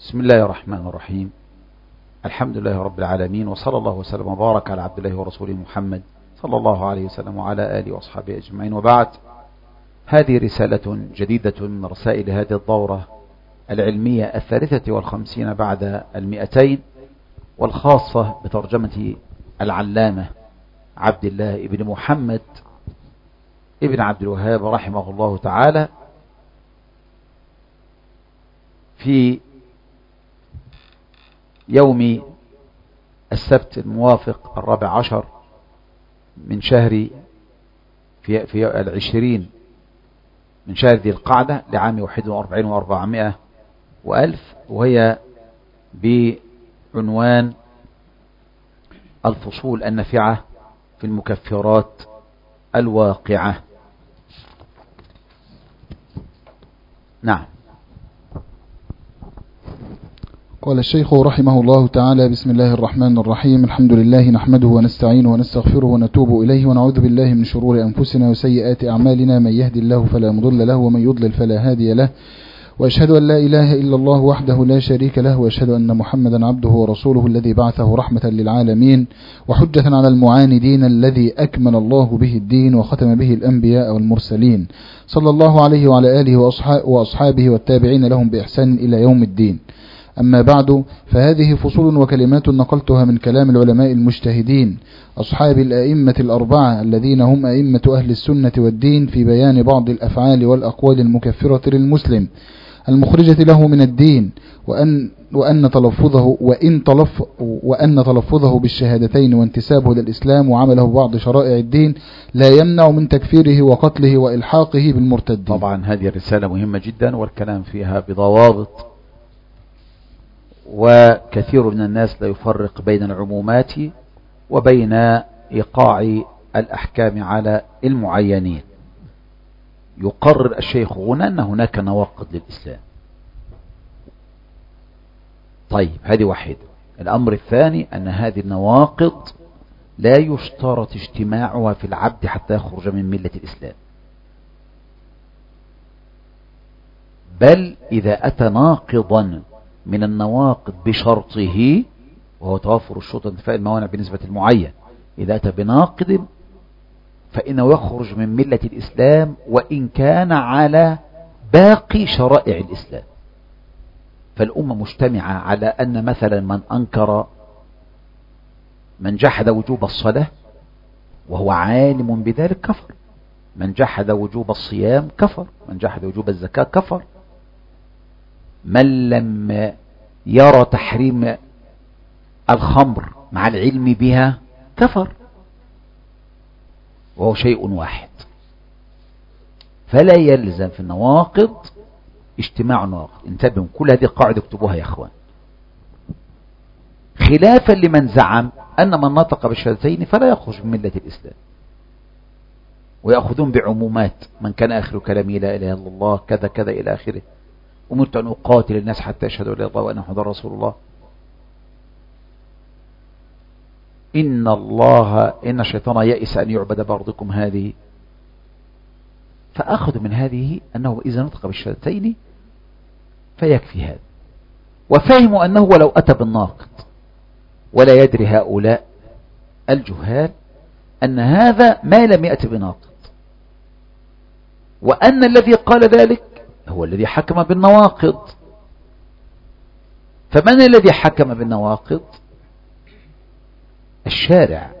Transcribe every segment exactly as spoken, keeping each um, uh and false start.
بسم الله الرحمن الرحيم. الحمد لله رب العالمين، وصلى الله وسلم وبارك على عبد الله ورسوله محمد صلى الله عليه وسلم وعلى آله وأصحابه أجمعين، وبعد. هذه رسالة جديدة من رسائل هذه الدورة العلمية الثالثة والخمسين بعد المئتين، والخاصة بترجمة العلامة عبد الله ابن محمد ابن عبد الوهاب رحمه الله تعالى في يوم السبت الموافق الرابع عشر من شهر في, في العشرين من شهر ذي القعدة لعام واحد وأربعين وأربعمائة وألف، وهي بعنوان الفصول النافعة في المكفرات الواقعة. نعم. قال الشيخ رحمه الله تعالى: بسم الله الرحمن الرحيم. الحمد لله نحمده ونستعينه ونستغفره ونتوب إليه ونعوذ بالله من شرور أنفسنا وسيئات أعمالنا، من يهدي الله فلا مضل له ومن يضلل فلا هادي له، وأشهد أن لا إله إلا الله وحده لا شريك له، وأشهد أن محمدا عبده ورسوله الذي بعثه رحمة للعالمين وحجة على المعاندين، الذي أكمل الله به الدين وختم به الأنبياء والمرسلين، صلى الله عليه وعلى آله وأصحابه والتابعين لهم بإحسان إلى يوم الدين. أما بعد، فهذه فصول وكلمات نقلتها من كلام العلماء المجتهدين أصحاب الأئمة الأربعة الذين هم أئمة أهل السنة والدين، في بيان بعض الأفعال والأقوال المكفرة للمسلم المخرجة له من الدين، وأن وأن تلفظه وإن تلف وأن تلفظه بالشهادتين وانتسابه للإسلام وعمله ببعض شرائع الدين لا يمنع من تكفيره وقتله وإلحاقه بالمرتدين. طبعا هذه الرسالة مهمة جدا، والكلام فيها بضوابط، وكثير من الناس لا يفرق بين العمومات وبين إيقاع الأحكام على المعينين. يقرر الشيخ هنا أن هناك نواقض للإسلام. طيب، هذه واحدة. الأمر الثاني أن هذه النواقض لا يشترط اجتماعها في العبد حتى يخرج من ملة الإسلام، بل إذا أتى ناقضا من النواقض بشرطه، وهو توافر الشروط وانتفاء الموانع بنسبة المعين، إذا أتى بناقض فإنه يخرج من ملة الإسلام وإن كان على باقي شرائع الإسلام. فالأمة مجتمعة على أن مثلا من أنكر من جحد وجوب الصلاة وهو عالم بذلك كفر، من جحد وجوب الصيام كفر، من جحد وجوب الزكاة كفر، من لم يرى تحريم الخمر مع العلم بها كفر، وهو شيء واحد. فلا يلزم في النواقض اجتماع النواقض. انتبهوا، كل هذه القاعدة اكتبوها يا اخوان، خلافا لمن زعم أن من نطق بالشهادتين فلا يخرج من ملة الإسلام، ويأخذون بعمومات: من كان آخر كلامي لا إله إلا الله كذا كذا إلى آخره، أمرت أن أقاتل الناس حتى يشهدوا لا إله إلا الله وأن محمدا رسول الله. إن الله إن الشيطان يئس أن يعبد بعضكم هذه. فأخذوا من هذه أنه إذا نطق بالشهادتين فيكفي هذا، وفهموا أنه ولو أتى بالناقض، ولا يدري هؤلاء الجهال أن هذا ما لم يأتي بناقض، وأن الذي قال ذلك هو الذي حكم بالنواقض. فمن الذي حكم بالنواقض؟ الشارع.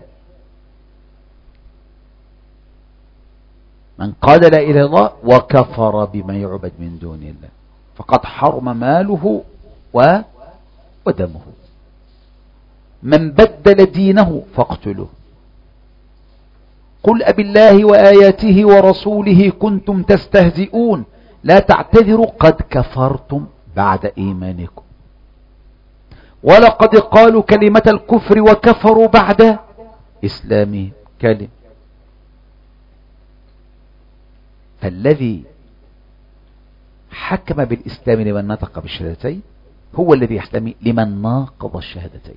من قال لا إله إلا الله وكفر بما يعبد من دون الله فقد حرم ماله ودمه. من بدل دينه فاقتلوه. قل أبي الله وآياته ورسوله كنتم تستهزئون لا تعتذروا قد كفرتم بعد إيمانكم. ولقد قالوا كلمة الكفر وكفروا بعد إسلامهم. كلمة. فالذي حكم بالإسلام لمن نطق بالشهادتين هو الذي يحتمي لمن ناقض الشهادتين.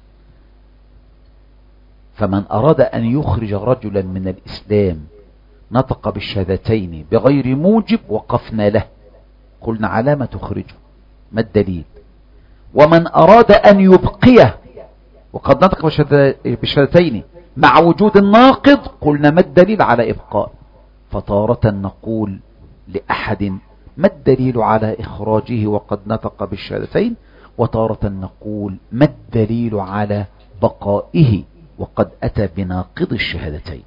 فمن أراد أن يخرج رجلا من الإسلام نطق بالشهادتين بغير موجب وقفنا له، قلنا علامة تخرجه، ما الدليل؟ ومن أراد أن يبقيه وقد نطق بالشهادتين مع وجود الناقض قلنا ما الدليل على إبقاء. فتارة نقول لأحد ما الدليل على إخراجه وقد نطق بالشهادتين، وتارة نقول ما الدليل على بقائه وقد أتى بناقض الشهادتين.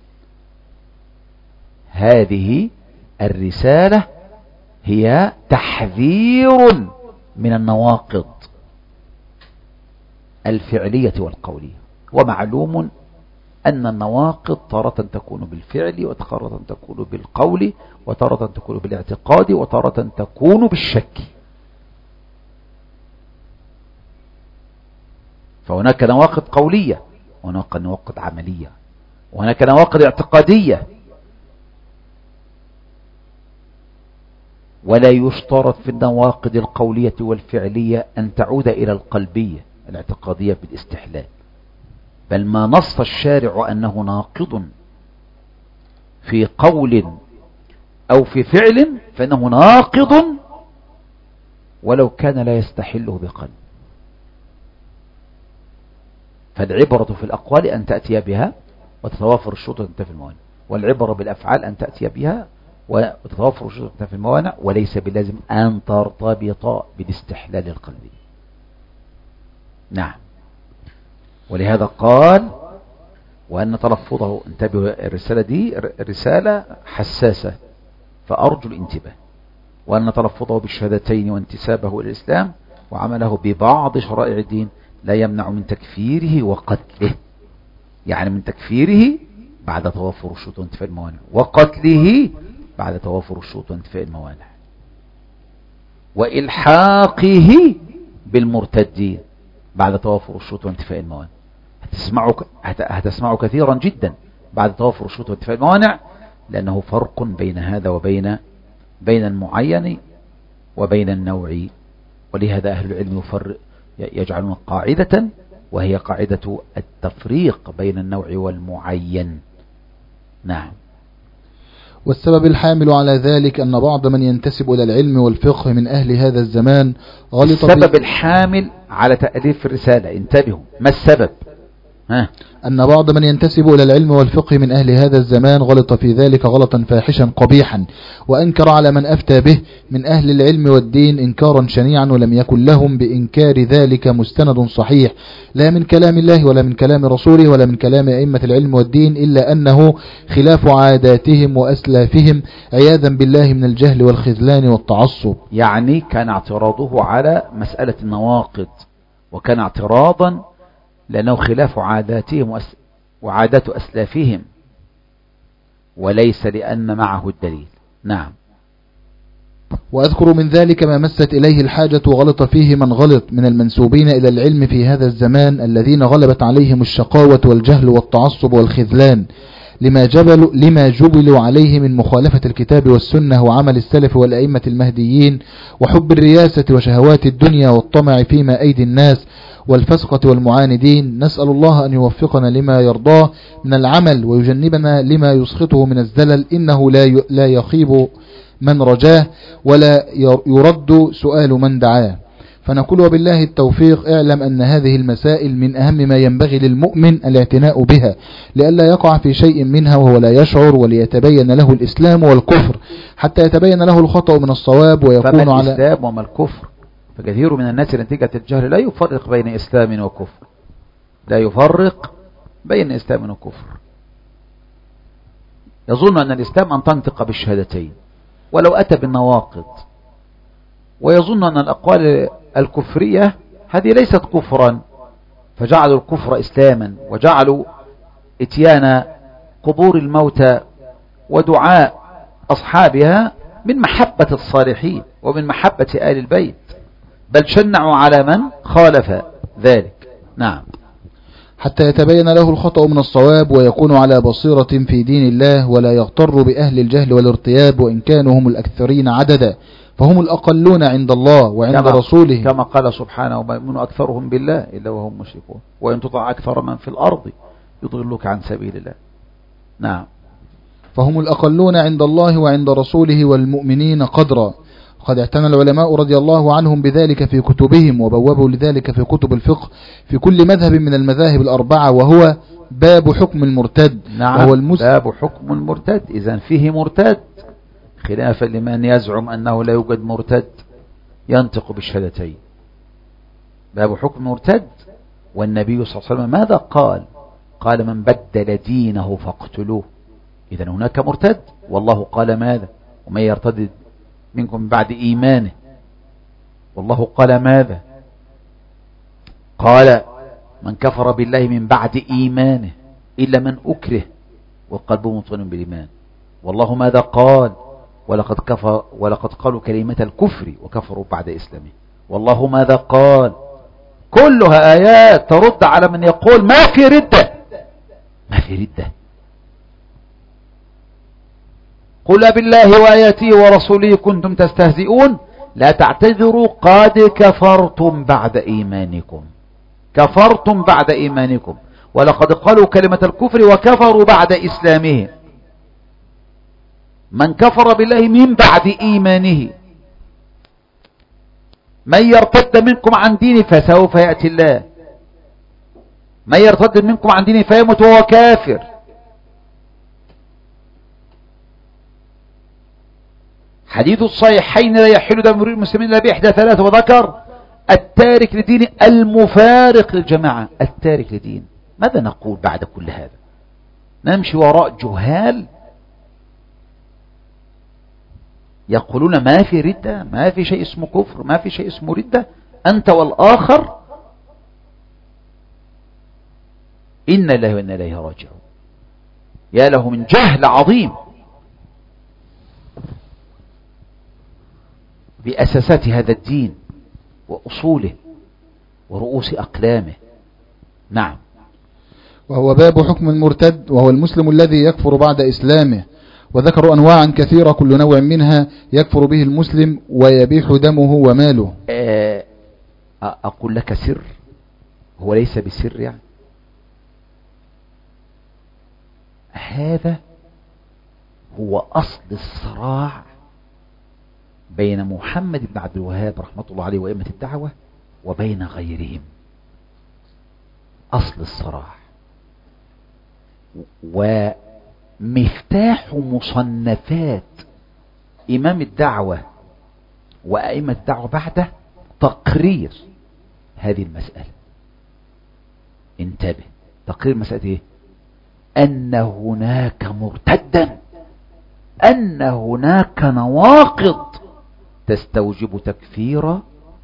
هذه الرسالة هي تحذير من النواقض الفعلية والقولية. ومعلوم أن النواقض تارة تكون بالفعل وتارة تكون بالقول وتارة تكون بالاعتقاد وتارة تكون بالشك. فهناك نواقض قولية وهناك نواقض عملية وهناك نواقض اعتقادية. ولا يشترط في النواقض القولية والفعلية أن تعود إلى القلبية الاعتقادية بالاستحلال، بل ما نص الشارع أنه ناقض في قول أو في فعل فإنه ناقض ولو كان لا يستحله بقلب. فالعبرة في الأقوال أن تأتي بها وتتوافر الشروط وتنتفي الموانع، والعبرة بالأفعال أن تأتي بها وتتوافر الشروط وتنتفي الموانع، وليس بلازم أن ترتبط بالاستحلال القلبي. نعم. ولهذا قال وأن تلفظه، انتبهوا الرسالة دي رسالة حساسة فأرجو الانتباه، وأن تلفظه بالشهادتين وانتسابه إلى الإسلام وعمله ببعض شرائع الدين لا يمنع من تكفيره وقتله. يعني من تكفيره بعد توافر الشروط وانتفاء الموانع، وقتله بعد توافر الشروط وانتفاء الموانع، وإلحاقه بالمرتدين بعد توافر الشروط وانتفاء الموانع. هتسمعوا هتسمعوا كثيرا جدا بعد توافر الشروط وانتفاء الموانع، لأنه فرق بين هذا وبين بين المعين وبين النوع. ولهذا أهل العلم يفرق يجعلون قاعدة وهي قاعدة التفريق بين النوع والمعين. نعم. والسبب الحامل على ذلك أن بعض من ينتسب إلى العلم والفقه من أهل هذا الزمان غلط. السبب الحامل على تأليف الرسالة، انتبهوا ما السبب؟ ها؟ أن بعض من ينتسب إلى العلم والفقه من أهل هذا الزمان غلط في ذلك غلطا فاحشا قبيحا، وأنكر على من أفتى به من أهل العلم والدين إنكارا شنيعا، ولم يكن لهم بإنكار ذلك مستند صحيح لا من كلام الله ولا من كلام رسوله ولا من كلام أئمة العلم والدين، إلا أنه خلاف عاداتهم وأسلافهم عياذا بالله من الجهل والخذلان والتعصب. يعني كان اعتراضه على مسألة النواقض، وكان اعتراضا لأنه خلاف عاداتهم وعادات أسلافهم، وليس لأن معه الدليل. نعم. وأذكر من ذلك ما مست إليه الحاجة وغلط فيه من غلط من المنسوبين إلى العلم في هذا الزمان، الذين غلبت عليهم الشقاوة والجهل والتعصب والخذلان لما جبلوا, لما جبلوا عليه من مخالفة الكتاب والسنة وعمل السلف والأئمة المهديين وحب الرياسة وشهوات الدنيا والطمع فيما أيدي الناس والفسقة والمعاندين. نسأل الله أن يوفقنا لما يرضاه من العمل ويجنبنا لما يسخطه من الزلل، إنه لا لا يخيب من رجاه ولا يرد سؤال من دعاه. فنقول وبالله التوفيق. اعلم أن هذه المسائل من أهم ما ينبغي للمؤمن الاعتناء بها لئلا يقع في شيء منها وهو لا يشعر، وليتبين له الإسلام والكفر حتى يتبين له الخطأ من الصواب ويكون على الإسلام وما الكفر. فكثير من الناس نتيجة الجهل لا يفرق بين إسلام وكفر، لا يفرق بين إسلام وكفر، يظن أن الإسلام أن تنطق بالشهادتين ولو أتى بالنواقض، ويظن أن الأقوال الكفرية هذه ليست كفرا، فجعلوا الكفر إسلاما، وجعلوا اتيان قبور الموتى ودعاء أصحابها من محبة الصالحين ومن محبة آل البيت، بل شنعوا على من خالف ذلك. نعم. حتى يتبين له الخطأ من الصواب ويكون على بصيرة في دين الله، ولا يغتر بأهل الجهل والارتياب وإن كانوا هم الأكثرين عددا، فهم الأقلون عند الله وعند كما رسوله، كما قال سبحانه وما يؤمن أكثرهم بالله إلا وهم مشركون وإن تطع أكثر من في الأرض يضلوك عن سبيل الله. نعم. فهم الأقلون عند الله وعند رسوله والمؤمنين قدرا. قد اعتنى العلماء رضي الله عنهم بذلك في كتبهم، وبوبوا لذلك في كتب الفقه في كل مذهب من المذاهب الأربعة، وهو باب حكم المرتد. نعم، وهو المسلم. باب حكم المرتد، إذن فيه مرتد، خلافا لمن يزعم أنه لا يوجد مرتد ينطق بالشهادتين. باب حكم المرتد. والنبي صلى الله عليه وسلم ماذا قال؟ قال من بدل دينه فاقتلوه. إذن هناك مرتد، والله قال ماذا؟ ومن يرتد منكم بعد إيمانه. والله قال ماذا؟ قال من كفر بالله من بعد إيمانه إلا من أكره وقلبه مطمئن بالإيمان. والله ماذا قال؟ ولقد كفر ولقد قالوا كلمة الكفر وكفروا بعد إسلامه. والله ماذا قال؟ كلها آيات ترد على من يقول ما في ردة. ما في ردة. قل بالله وآياته ورسوله كنتم تستهزئون لا تعتذروا قد كفرتم بعد إيمانكم. كفرتم بعد إيمانكم. ولقد قالوا كلمة الكفر وكفروا بعد إسلامهم. من كفر بالله من بعد إيمانه، من يرتد منكم عن دينه فسوف يأتي الله، من يرتد منكم عن دينه فيموت وهو كافر. حديث الصحيحين لا يحل دم امرئ المسلمين الا باحدى ثلاث، وذكر التارك لدين المفارق للجماعة. التارك لدين. ماذا نقول بعد كل هذا؟ نمشي وراء جهال يقولون ما في ردة، ما في شيء اسمه كفر، ما في شيء اسمه ردة، أنت والآخر إن الله وإنا إليه راجعون. يا له من جهل عظيم بأساسات هذا الدين وأصوله ورؤوس أقلامه. نعم. وهو باب حكم المرتد، وهو المسلم الذي يكفر بعد إسلامه. وذكروا أنواعا كثيرة كل نوع منها يكفر به المسلم ويبيح دمه وماله. أقول لك سر، هو ليس بسر يعني. هذا هو أصل الصراع بين محمد بن عبد الوهاب رحمة الله عليه وأئمة الدعوة وبين غيرهم. أصل الصراع ومفتاح مصنفات إمام الدعوة وأئمة الدعوة بعده تقرير هذه المسألة. انتبه، تقرير مسألة إيه؟ أن هناك مرتدا، أن هناك نواقض تستوجب تكفير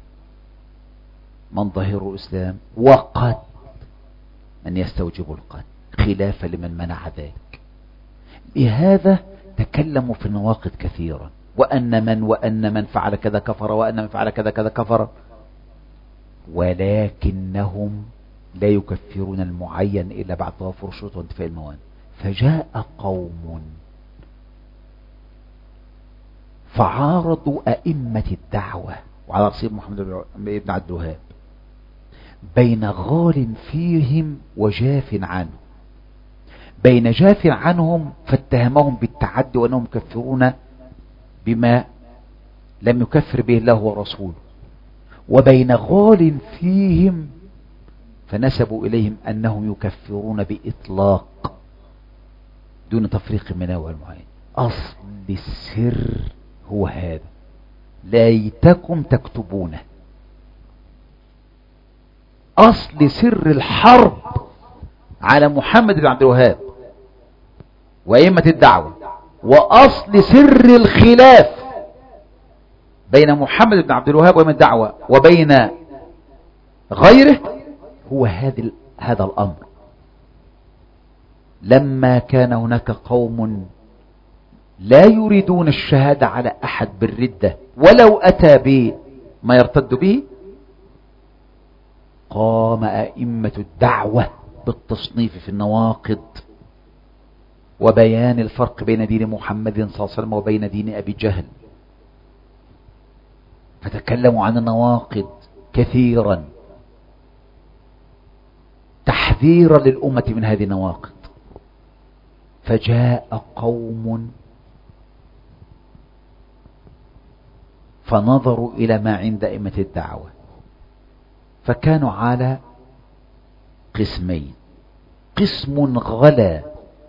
من ظاهر الإسلام، وقد من يستوجب القتل، خلافا لمن منع ذلك. لهذا تكلموا في النواقض كثيرا، وأن من وأن من فعل كذا كفر، وأن من فعل كذا كذا كفر، ولكنهم لا يكفرون المعين إلا بعد توافر الشروط وانتفاء الموانع. فجاء قوم فعارضوا أئمة الدعوة وعلى رأسهم محمد بن عبد الوهاب بين غال فيهم وجاف عنه. بين جاف عنهم فاتهمهم بالتعدي وأنهم يكفرون بما لم يكفر به الله ورسوله، وبين غال فيهم فنسبوا إليهم أنهم يكفرون بإطلاق دون تفريق من نوع معين. أصل السر هو هذا، ليتكم تكتبونه. أصل سر الحرب على محمد بن عبد الوهاب وأئمة الدعوة، وأصل سر الخلاف بين محمد بن عبد الوهاب وأئمة الدعوة وبين غيره هو هذا هذا الأمر. لما كان هناك قوم لا يريدون الشهادة على أحد بالردة ولو أتى بما يرتد به، قام أئمة الدعوة بالتصنيف في النواقض وبيان الفرق بين دين محمد صلى الله عليه وسلم وبين دين أبي جهل، فتكلموا عن النواقض كثيرا تحذيرا للأمة من هذه النواقض. فجاء قوم فنظروا إلى ما عند أئمة الدعوة، فكانوا على قسمين: قسم غلا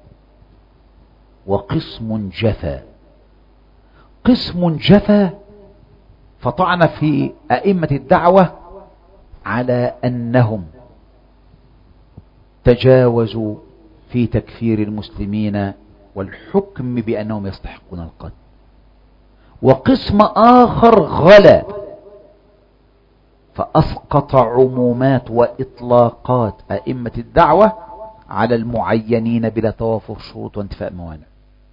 وقسم جفا. قسم جفا فطعن في أئمة الدعوة على أنهم تجاوزوا في تكفير المسلمين والحكم بأنهم يستحقون القتل. وقسم آخر غلا فأسقط عمومات وإطلاقات أئمة الدعوة على المعينين بلا توافر شروط وانتفاء موانع.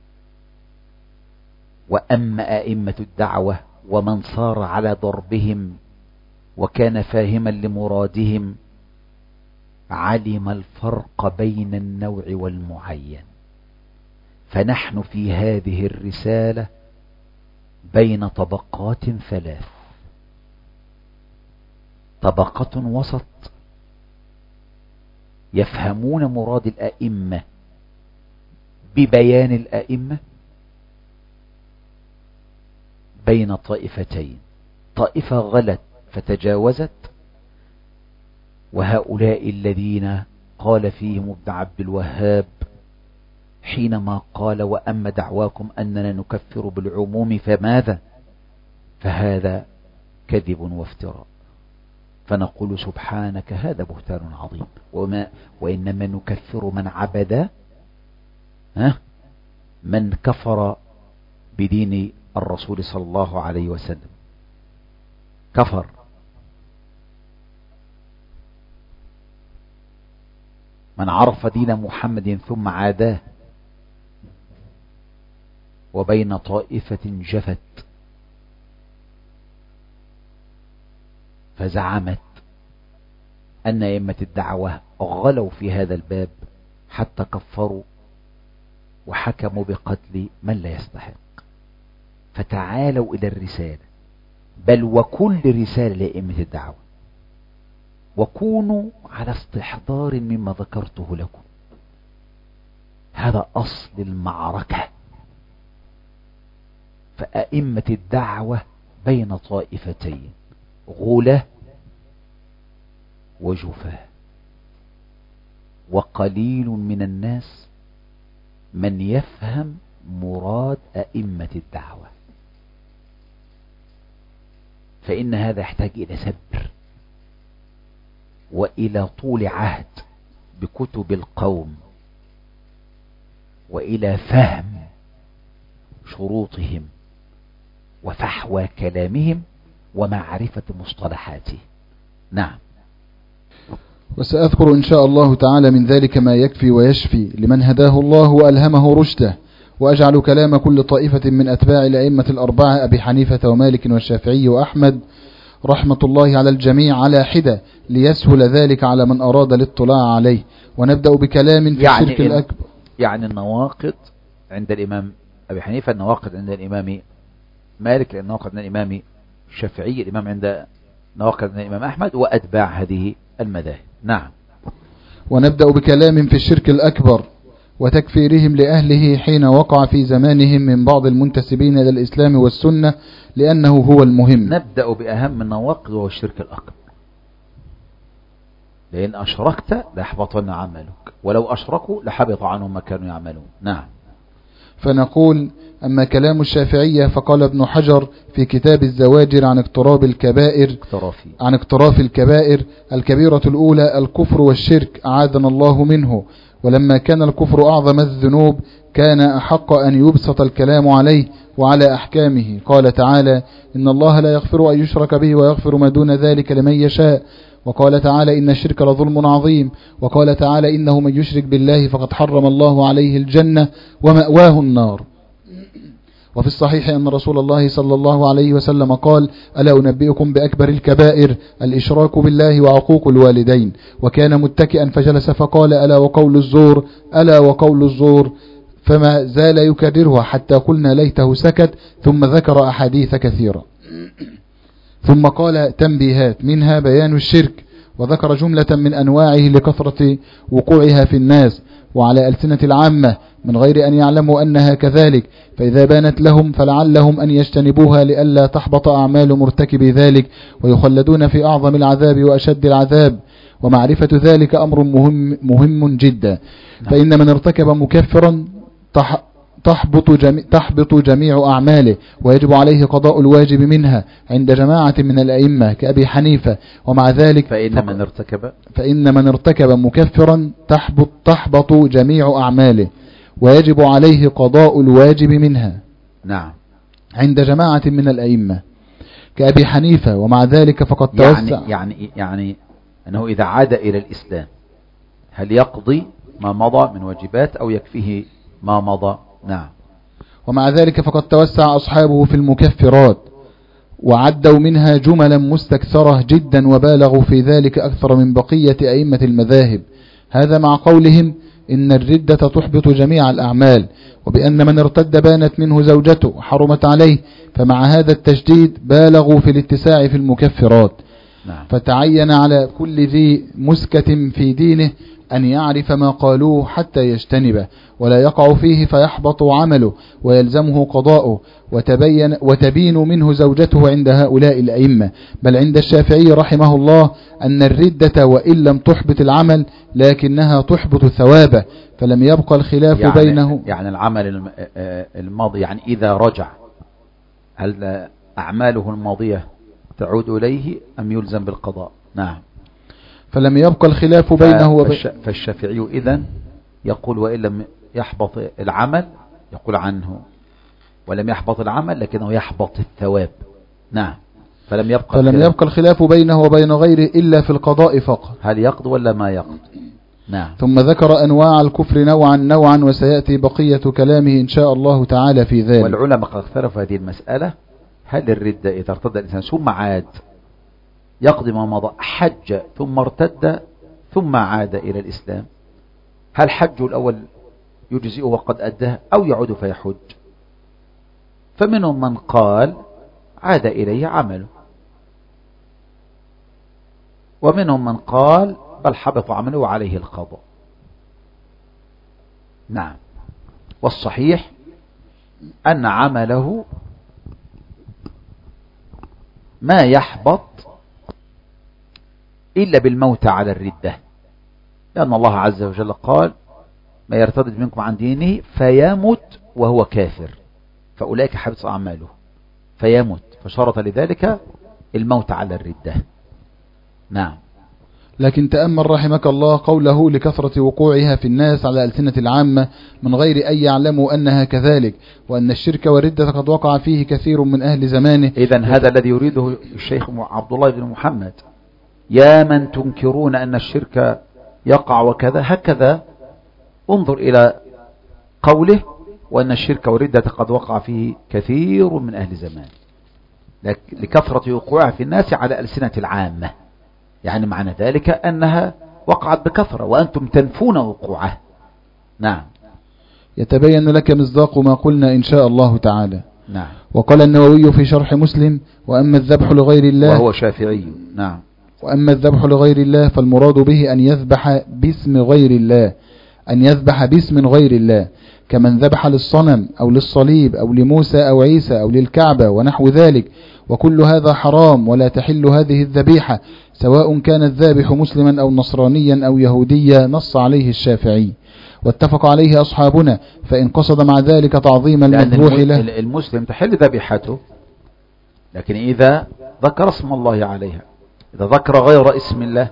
وأما أئمة الدعوة ومن صار على ضربهم وكان فاهما لمرادهم علم الفرق بين النوع والمعين. فنحن في هذه الرسالة بين طبقات ثلاث: طبقة وسط يفهمون مراد الأئمة ببيان الأئمة، بين طائفتين: طائفة غلت فتجاوزت، وهؤلاء الذين قال فيهم ابن عبد الوهاب حينما قال: وأما دعواكم أننا نكفر بالعموم فماذا؟ فهذا كذب وافتراء. فنقول سبحانك هذا بهتان عظيم، وما وإنما نكفر من عبد ها من كفر بدين الرسول صلى الله عليه وسلم، كفر. من عرف دين محمد ثم عاداه. وبين طائفة جفت فزعمت أن أئمة الدعوة غلوا في هذا الباب حتى كفروا وحكموا بقتل من لا يستحق. فتعالوا إلى الرسالة، بل وكل رسالة لأئمة الدعوة، وكونوا على استحضار مما ذكرته لكم. هذا أصل المعركة. فأئمة الدعوة بين طائفتين: غلة وجفاة. وقليل من الناس من يفهم مراد أئمة الدعوة، فإن هذا يحتاج إلى سبر وإلى طول عهد بكتب القوم، وإلى فهم شروطهم وفحوى كلامهم ومعرفة مصطلحاته. نعم. وسأذكر إن شاء الله تعالى من ذلك ما يكفي ويشفي لمن هداه الله وألهمه رشده، وأجعل كلام كل طائفة من أتباع الأئمة الأربعة أبي حنيفة ومالك والشافعي وأحمد رحمة الله على الجميع على حدة، ليسهل ذلك على من أراد الاطلاع عليه. ونبدأ بكلام في يعني الشرك الأكبر. يعني النواقض عند الإمام أبي حنيفة، النواقض عند الإمام مالك، النواقض عند الإمام الشافعي، الإمام عند نواقض عند الإمام أحمد وأتباع هذه المذاهب. نعم. ونبدأ بكلام في الشرك الأكبر وتكفيرهم لأهله حين وقع في زمانهم من بعض المنتسبين إلى الإسلام والسنة، لأنه هو المهم. نبدأ بأهم النواقض وهو الشرك الأكبر، لأن أشركت ليحبطن عملك، ولو أشركوا لحبط عنهم ما كانوا يعملون. نعم. فنقول: أما كلام الشافعية فقال ابن حجر في كتاب الزواجر عن اقتراب الكبائر اقترافي. عن اقتراف الكبائر: الكبيرة الأولى الكفر والشرك، أعاذنا الله منه. ولما كان الكفر أعظم الذنوب كان أحق أن يبسط الكلام عليه وعلى أحكامه. قال تعالى: إن الله لا يغفر أن يشرك به ويغفر ما دون ذلك لمن يشاء. وقال تعالى: إن الشرك لظلم عظيم. وقال تعالى: إنه من يشرك بالله فقد حرم الله عليه الجنة ومأواه النار. وفي الصحيح أن رسول الله صلى الله عليه وسلم قال: ألا أنبئكم بأكبر الكبائر؟ الإشراك بالله وعقوق الوالدين. وكان متكئا فجلس فقال: ألا وقول الزور، ألا وقول الزور، فما زال يكررها حتى قلنا ليته سكت، ثم ذكر أحاديث كثيرة. ثم قال: تنبيهات، منها بيان الشرك وذكر جملة من أنواعه لكثرة وقوعها في الناس وعلى ألسنة العامة من غير أن يعلموا أنها كذلك، فإذا بانت لهم فلعلهم أن يجتنبوها لئلا تحبط أعمال مرتكب ذلك ويخلدون في أعظم العذاب وأشد العذاب، ومعرفة ذلك أمر مهم, مهم جدا. فإن من ارتكب مكفرا تحبط جميع, تحبط جميع أعماله ويجب عليه قضاء الواجب منها عند جماعة من الأئمة كأبي حنيفة. ومع ذلك فإن من ارتكب فإن من ارتكب مكفرا تحبط, تحبط جميع أعماله ويجب عليه قضاء الواجب منها نعم عند جماعة من الأئمة كأبي حنيفة. ومع ذلك فقد توسع يعني, يعني, يعني أنه إذا عاد إلى الإسلام هل يقضي ما مضى من واجبات أو يكفيه ما مضى؟ نعم. ومع ذلك فقد توسع أصحابه في المكفرات وعدوا منها جملا مستكثرة جدا وبالغوا في ذلك أكثر من بقية أئمة المذاهب، هذا مع قولهم إن الردة تحبط جميع الأعمال، وبأن من ارتد بانت منه زوجته حرمت عليه، فمع هذا التشديد بالغوا في الاتساع في المكفرات. نعم. فتعين على كل ذي مسكة في دينه أن يعرف ما قالوه حتى يجتنبه ولا يقع فيه فيحبط عمله ويلزمه قضاؤه، وتبين وتبين منه زوجته عند هؤلاء الأئمة. بل عند الشافعي رحمه الله أن الردة وإن لم تحبط العمل لكنها تحبط ثوابه، فلم يبقى الخلاف يعني بينه. يعني العمل الماضي يعني إذا رجع هل أعماله الماضية تعود إليه أم يلزم بالقضاء؟ نعم. فلم يبقى الخلاف بينه وبين فالشافعي إذن يقول وإن لم يحبط العمل يقول عنه ولم يحبط العمل لكنه يحبط الثواب. نعم. فلم يبقى فلم الخلاف. يبقى الخلاف بينه وبين غيره إلا في القضاء فقط، هل يقضي ولا ما يقضي؟ نعم. ثم ذكر أنواع الكفر نوعا نوعا وسيأتي بقية كلامه إن شاء الله تعالى في ذلك. والعلماء قد اختلفوا هذه المسألة، هل الردة إذا ارتد الإنسان ثم عاد يقضي ما مضى، حج ثم ارتد ثم عاد إلى الإسلام، هل حجه الأول يجزئه وقد أداه أو يعود فيحج؟ فمنهم من قال عاد إليه عمله، ومنهم من قال بل حبط عمله وعليه القضاء. نعم. والصحيح أن عمله ما يحبط إلا بالموت على الردة، لأن الله عز وجل قال ما يرتد منكم عن دينه فيمت وهو كافر فأولئك حبط أعماله فيمت، فشرط لذلك الموت على الردة. نعم. لكن تأمل رحمك الله قوله لكثرة وقوعها في الناس على ألسنة العامة من غير أن يعلموا أنها كذلك، وأن الشرك والردة قد وقع فيه كثير من أهل زمانه. إذن هذا الذي يريده الشيخ عبد الله بن محمد، يا من تنكرون أن الشرك يقع وكذا، هكذا انظر إلى قوله وأن الشرك والردة قد وقع فيه كثير من أهل زمان لكثرة وقوعها في الناس على ألسنة العامة، يعني معنى ذلك أنها وقعت بكثرة وأنتم تنفون وقوعها. نعم. يتبين لك مصداق ما قلنا إن شاء الله تعالى. نعم. وقال النووي في شرح مسلم وأما الذبح لغير الله، وهو شافعي. نعم. وأما الذبح لغير الله فالمراد به أن يذبح باسم غير الله، أن يذبح باسم غير الله كمن ذبح للصنم أو للصليب أو لموسى أو عيسى أو للكعبة ونحو ذلك، وكل هذا حرام ولا تحل هذه الذبيحة سواء كان الذابح مسلما أو نصرانيا أو يهوديا، نص عليه الشافعي واتفق عليه أصحابنا، فإن قصد مع ذلك تعظيم المذبوح له. المسلم تحل ذبيحته، لكن إذا ذكر اسم الله عليها، إذا ذكر غير اسم الله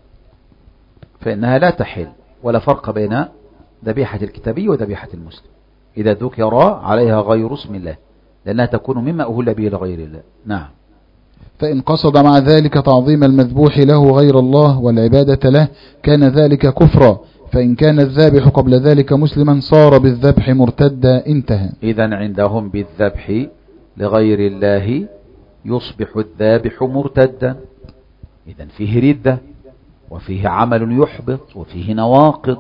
فإنها لا تحل، ولا فرق بين ذبيحة الكتابي وذبيحة المسلم إذا ذكر عليها غير اسم الله، لأنها تكون مما أهل به لغير الله. نعم. فإن قصد مع ذلك تعظيم المذبوح له غير الله والعبادة له كان ذلك كفرا، فإن كان الذابح قبل ذلك مسلما صار بالذبح مرتدا. انتهى. إذن عندهم بالذبح لغير الله يصبح الذابح مرتدا، إذن فيه ردة وفيه عمل يحبط وفيه نواقض.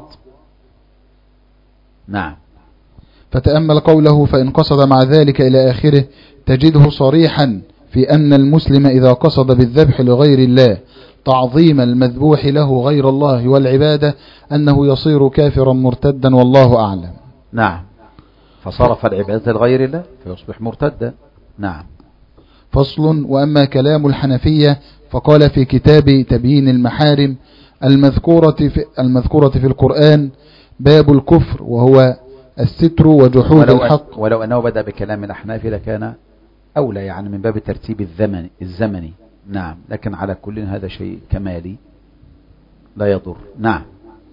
نعم. فتأمل قوله فإن قصد مع ذلك إلى آخره تجده صريحا في أن المسلم إذا قصد بالذبح لغير الله تعظيم المذبوح له غير الله والعبادة أنه يصير كافرا مرتدا والله أعلم. نعم، فصرف العبادة لغير الله فيصبح مرتدا. نعم. فصل. وأما كلام الحنفية فقال في كتاب تبيين المحارم المذكورة في, المذكورة في القرآن باب الكفر وهو الستر وجحود ولو الحق. ولو أنه بدأ بكلام الأحناف لكان أولى، يعني من باب الترتيب الزمني الزمني. نعم، لكن على كل هذا شيء كمالي لا يضر. نعم.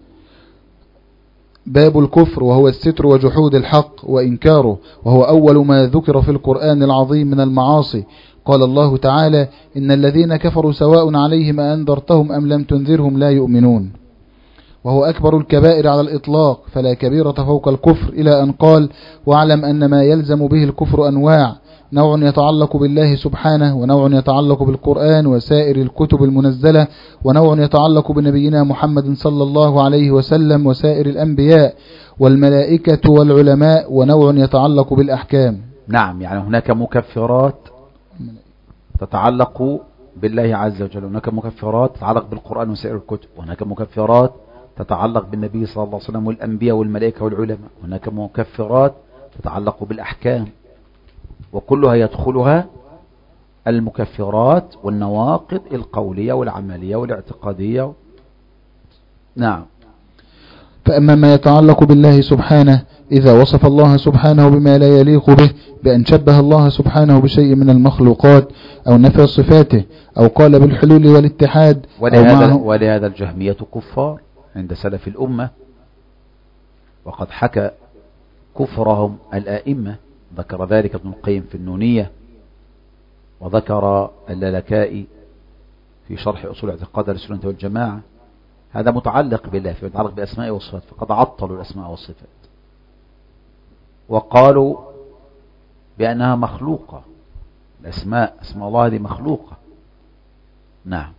باب الكفر وهو الستر وجحود الحق وإنكاره، وهو أول ما ذكر في القرآن العظيم من المعاصي. قال الله تعالى: إن الذين كفروا سواء عليهم أنذرتهم أم لم تنذرهم لا يؤمنون. وهو أكبر الكبائر على الإطلاق، فلا كبيرة فوق الكفر، إلى أن قال: واعلم أن ما يلزم به الكفر أنواع، نوع يتعلق بالله سبحانه، ونوع يتعلق بالقرآن وسائر الكتب المنزلة، ونوع يتعلق بنبينا محمد صلى الله عليه وسلم وسائر الأنبياء والملائكة والعلماء، ونوع يتعلق بالأحكام. نعم، يعني هناك مكفرات تتعلق بالله عز وجل، هناك مكفرات تتعلق بالقرآن وسائر الكتب، وهناك مكفرات تتعلق بالنبي صلى الله عليه وسلم والأنبياء والملائكة والعلماء، هناك مكفرات تتعلق بالأحكام، وكلها يدخلها المكفرات والنواقض القولية والعملية والاعتقادية. نعم. فأما ما يتعلق بالله سبحانه إذا وصف الله سبحانه بما لا يليق به، بأن شبه الله سبحانه بشيء من المخلوقات، أو نفى صفاته، أو قال بالحلول والاتحاد، ولهذا, ولهذا الجهمية كفار عند سلف الأمة، وقد حكى كفرهم الآئمة، ذكر ذلك ابن القيم في النونية، وذكر اللالكائي في شرح أصول اعتقاد السنة والجماعة. هذا متعلق بالله، في متعلق بأسماء والصفات، فقد عطلوا الأسماء والصفات وقالوا بأنها مخلوقة، الأسماء اسماء الله هذه مخلوقة. نعم.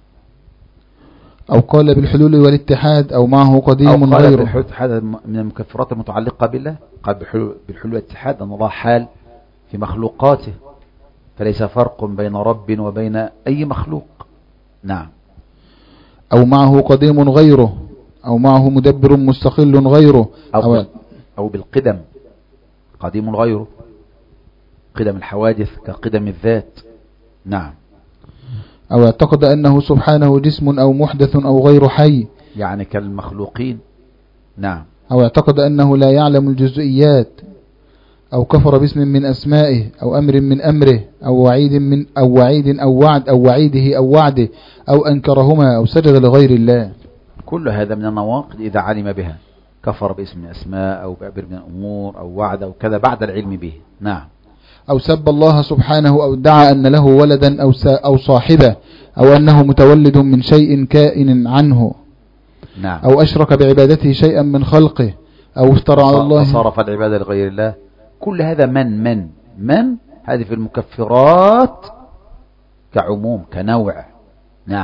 أو قال بالحلول والاتحاد، أو معه قديم أو قال غيره. بالحلول والاتحاد من المكفرات المتعلقة بالله، قال بالحلول والاتحاد أن الله حال في مخلوقاته، فليس فرق بين رب وبين أي مخلوق. نعم. أو معه قديم غيره، أو معه مدبر مستقل غيره، أو, أو, أو بالقدم، قديم غيره، قدم الحوادث كقدم الذات. نعم. أو اعتقد أنه سبحانه جسم أو محدث أو غير حي، يعني كالمخلوقين. نعم. أو اعتقد أنه لا يعلم الجزئيات، أو كفر باسم من أسمائه، أو أمر من أمره، أو وعيد من أو وعيد أو وعد أو وعيده أو وعده، أو أنكرهما، أو سجد لغير الله. كل هذا من النواقض إذا علم بها، كفر باسم من أسماء أو بأمر من أمور أو وعد أو كذا بعد العلم به. نعم. أو سب الله سبحانه، أو ادعى أن له ولدا أو أو صاحبة، أو أنه متولد من شيء كائن عنه. نعم. أو أشرك بعبادته شيئا من خلقه، أو افترى على الله، صرف العبادة لغير الله. كل هذا من من من هذه في المكفرات كعموم كنوع. نعم.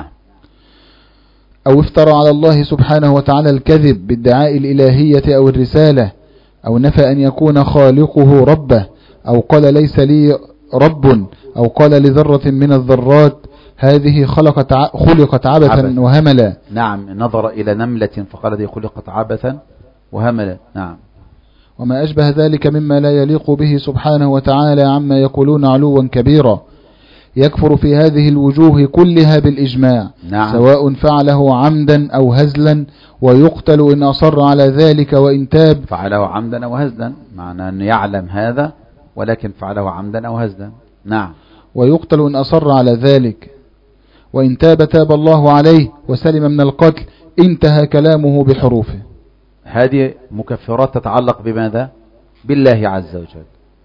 أو افترى على الله سبحانه وتعالى الكذب بادعاء الإلهية أو الرسالة، أو نفى أن يكون خالقه ربه، أو قال ليس لي رب، أو قال لذرة من الذرات هذه خلقت خلقت عبثا عبث. وهملا. نعم. نظر إلى نملة فقال هذه خلقت عبثا وهملا. نعم. وما أشبه ذلك مما لا يليق به سبحانه وتعالى عما يقولون علوا كبيرا، يكفر في هذه الوجوه كلها بالإجماع. نعم. سواء فعله عمدا أو هزلا، ويقتل إن أصر على ذلك وإن تاب. فعله عمدا أو هزلا، معنى أن يعلم هذا ولكن فعله عمدا أو هزلا. نعم. ويقتل إن أصر على ذلك، وإن تاب تاب الله عليه وسلم من القتل. انتهى كلامه بحروفه. هذه مكفرات تتعلق بماذا؟ بالله عز وجل.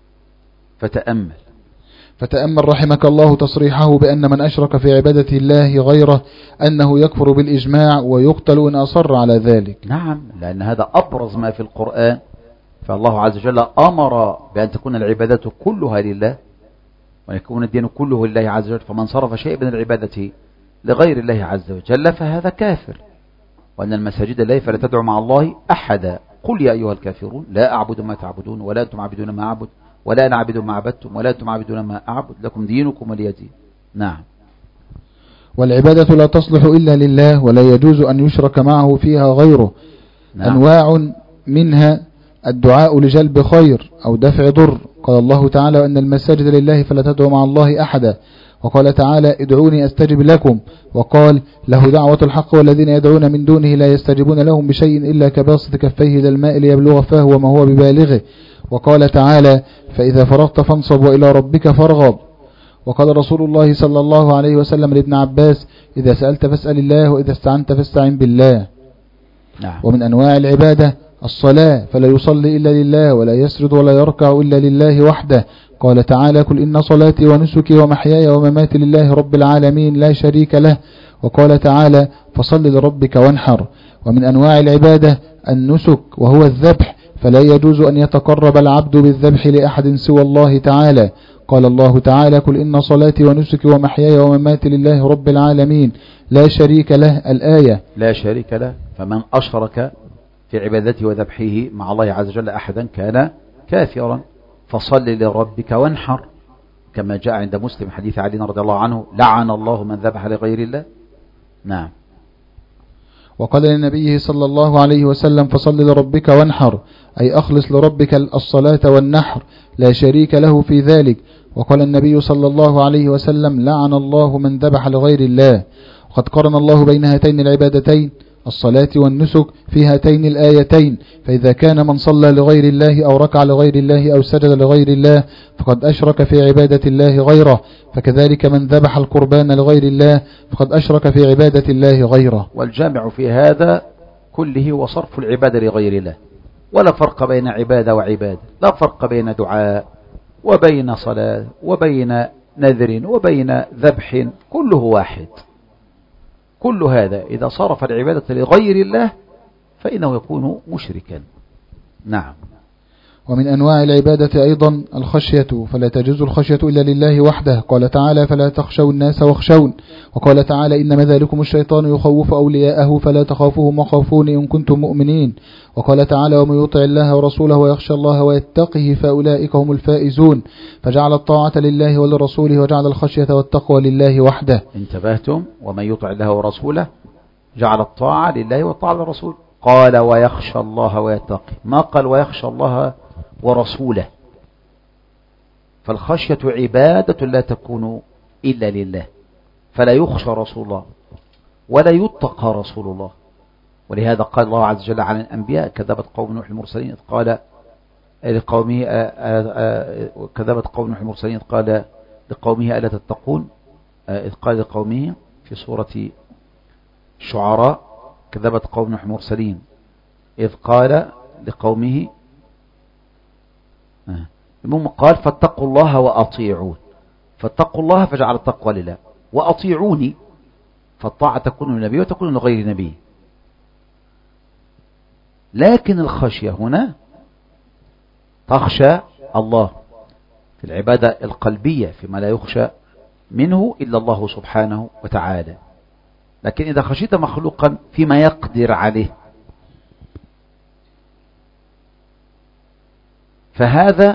فتأمل فتأمل رحمك الله تصريحه بأن من أشرك في عبادة الله غيره أنه يكفر بالإجماع ويقتل إن أصر على ذلك. نعم، لأن هذا أبرز ما في القرآن، فالله عز وجل أمر بأن تكون العبادات كلها لله ويكون الدين كله لله عز وجل، فمن صرف شيء من العبادة لغير الله عز وجل فهذا كافر. وأن المساجد لله فلا تدعو مع الله أحدا، قل يا أيها الكافرون لا أعبد ما تعبدون ولا أنتم عابدون ما أعبد ولا أنا عابد ما عبدتم ولا أنتم عابدون ما أعبد لكم دينكم ولي دين. نعم. والعبادة لا تصلح إلا لله ولا يجوز أن يشرك معه فيها غيره. نعم. أنواع منها الدعاء لجلب خير أو دفع ضر، قال الله تعالى أن المساجد لله فلا تدعوا مع الله أحدا، وقال تعالى ادعوني أستجب لكم، وقال له دعوة الحق والذين يدعون من دونه لا يستجيبون لهم بشيء إلا كباسط كفيه إلى الماء ليبلغ فاه وما هو ببالغه، وقال تعالى فإذا فرغت فانصب وإلى ربك فارغب، وقال رسول الله صلى الله عليه وسلم لابن عباس إذا سألت فاسأل الله وإذا استعنت فاستعن بالله. نعم. ومن أنواع العبادة الصلاة، فلا يصلي إلا لله ولا يسجد ولا يركع إلا لله وحده، قال تعالى قل إن صلاتي ونسكي ومحياي ومماتي لله رب العالمين لا شريك له، وقال تعالى فصل لربك وانحر. ومن أنواع العبادة النسك وهو الذبح، فلا يجوز أن يتقرب العبد بالذبح لأحد سوى الله تعالى، قال الله تعالى قل إن صلاتي ونسكي ومحياي ومماتي لله رب العالمين لا شريك له، الآية. لا شريك له، فمن أشرك في عبادته وذبحه مع الله عز وجل أحدا كان كافرا. فصل لربك وانحر، كما جاء عند مسلم حديث علي رضي الله عنه لعن الله من ذبح لغير الله. نعم. وقال للنبي صلى الله عليه وسلم فصل لربك وانحر، أي أخلص لربك الصلاة والنحر لا شريك له في ذلك. وقال النبي صلى الله عليه وسلم لعن الله من ذبح لغير الله. وقد قرن الله بين هاتين العبادتين الصلاة والنسك في هاتين الآيتين، فإذا كان من صلى لغير الله أو ركع لغير الله أو سجد لغير الله فقد أشرك في عبادة الله غيره، فكذلك من ذبح القربان لغير الله فقد أشرك في عبادة الله غيره. والجامع في هذا كله وصرف العبادة لغير الله، ولا فرق بين عبادة وعبادة، لا فرق بين دعاء وبين صلاة وبين نذر وبين ذبح، كله واحد. كل هذا إذا صرف العبادة لغير الله فإنه يكون مشركا. نعم. ومن أنواع العبادة أيضا الخشية، فلا تجوز الخشية إلا لله وحده، قال تعالى فلا تخشوا الناس واخشون، وقال تعالى إنما ذلكم الشيطان يخوف أولياءه فلا تخافوهم وخافون إن كنتم مؤمنين، وقال تعالى ومن يطع الله ورسوله ويخشى الله ويتقه فأولئك هم الفائزون، فجعل الطاعة لله ولرسوله وجعل الخشية والتقوى لله وحده. انتبهتم؟ ومن يطع الله ورسوله جعل الطاعة لله والطاعة للرسول، قال ويخشى الله ويتقي، ما قال ويخشى الله ورسوله. فالخشية عبادة لا تكون إلا لله، فلا يخشى رسول الله ولا يتقى رسول الله. ولهذا قال الله عز وجل عن الأنبياء كذبت قوم نوح المرسلين إذ قال لقومه كذبت قوم نوح المرسلين إذ قال لقومه ألا تتقون، إذ قال لقومه في سورة الشعراء كذبت قوم نوح المرسلين إذ قال لقومه، المهم قال فاتقوا الله وأطيعون، فاتقوا الله فجعل التقوى لله، وأطيعوني فالطاعة تكون للنبي وتكون لغير نبي. لكن الخشية هنا تخشى الله في العبادة القلبية فيما لا يخشى منه إلا الله سبحانه وتعالى. لكن إذا خشيت مخلوقا فيما يقدر عليه فهذا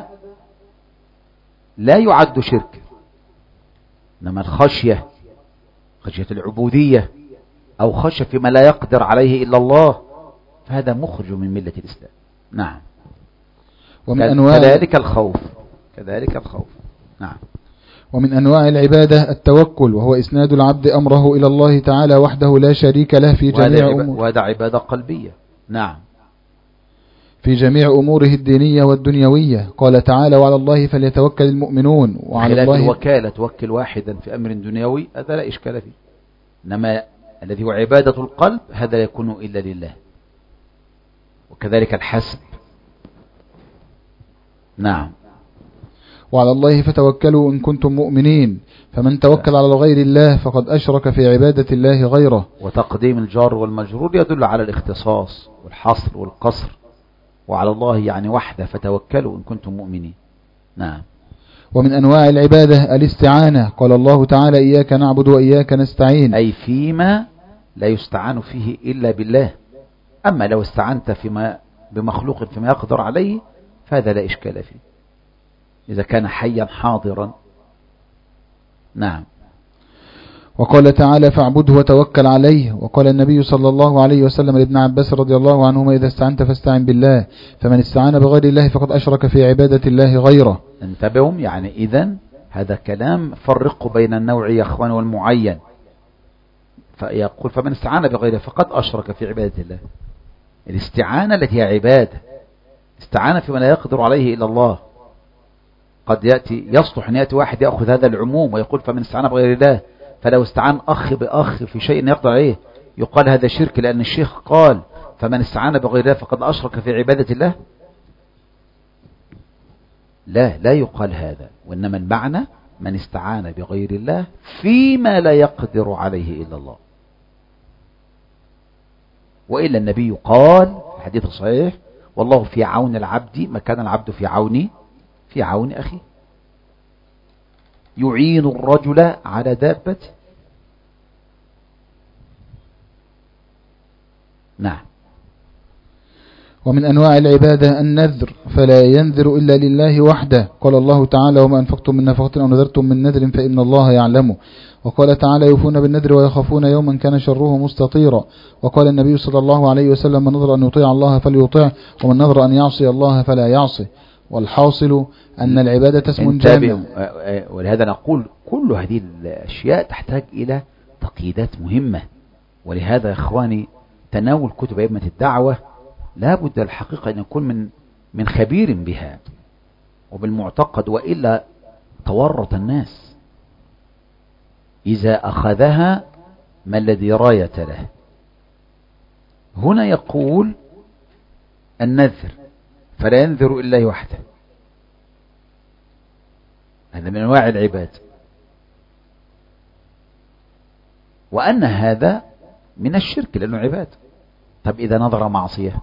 لا يعد شرك، إنما الخشية خشية العبودية أو خشية فيما لا يقدر عليه إلا الله فهذا مخرج من ملة الإسلام. نعم. ومن أنواع كذلك الخوف كذلك الخوف نعم. ومن أنواع العبادة التوكل، وهو إسناد العبد أمره إلى الله تعالى وحده لا شريك له في جميع أموره، وهذا عبادة قلبية. نعم. في جميع أموره الدينية والدنيوية، قال تعالى وعلى الله فليتوكل المؤمنون. وعلى الله الوكالة توكل واحدا في أمر دنيوي هذا لا إشكال فيه، إنما الذي هو عبادة القلب هذا لا يكون إلا لله. وكذلك الحسب. نعم. وعلى الله فتوكلوا إن كنتم مؤمنين، فمن توكل على غير الله فقد أشرك في عبادة الله غيره. وتقديم الجار والمجرور يدل على الاختصاص والحصر والقصر، وعلى الله يعني وحده فتوكلوا إن كنتم مؤمنين. نعم. ومن أنواع العبادة الاستعانة، قال الله تعالى إياك نعبد وإياك نستعين، أي فيما لا يستعان فيه إلا بالله. أما لو استعنت فيما بمخلوق فيما يقدر عليه فهذا لا إشكال فيه إذا كان حيا حاضرا. نعم. وقال تعالى فاعبده وتوكل عليه. وقال النبي صلى الله عليه وسلم لابن عباس رضي الله عنهما إذا استعنت فاستعن بالله فمن استعان بغير الله فقد أشرك في عبادة الله غيره. انتبهوا، يعني إذن هذا كلام فرقوا بين النوع يا أخوان والمعين. فيقول فمن استعان بغيره فقد أشرك في عبادة الله. الاستعانة التي هي عبادة، استعانة فيما لا يقدر عليه إلا الله. قد يأتي يصلح أن يأتي واحد يأخذ هذا العموم ويقول فمن استعان بغير الله، فلو استعان أخ بأخ في شيء يقدر عليه يقال هذا شرك، لأن الشيخ قال فمن استعان بغير الله فقد أشرك في عبادة الله. لا لا يقال هذا، وإنما المعنى من استعان بغير الله فيما لا يقدر عليه إلا الله. وإلا النبي قال في حديث صحيح والله في عون العبد ما كان العبد في عوني في عون أخي. يعين الرجل على دابته. نعم. ومن أنواع العبادة النذر فلا ينذر إلا لله وحده. قال الله تعالى وما أنفقتم من نفقة أو نذرتم من نذر فإن الله يعلمه. وقال تعالى يوفون بالنذر ويخافون يوما كان شره مستطيرا. وقال النبي صلى الله عليه وسلم من نذر أن يطيع الله فليطيع ومن نذر أن يعصي الله فلا يعصي. والحاصل أن العبادة اسم جامع. ولهذا نقول كل هذه الأشياء تحتاج إلى تقييدات مهمة. ولهذا يا إخواني تناول كتب أئمة الدعوة لا بد الحقيقة أن يكون من من خبير بها وبالمعتقد، وإلا تورط الناس. إذا أخذها ما الذي راية له. هنا يقول النذر فلا ينذر إلا وحده، هذا من أنواع العباد، وأن هذا من الشرك لأنه عباد. طب إذا نظر معصية،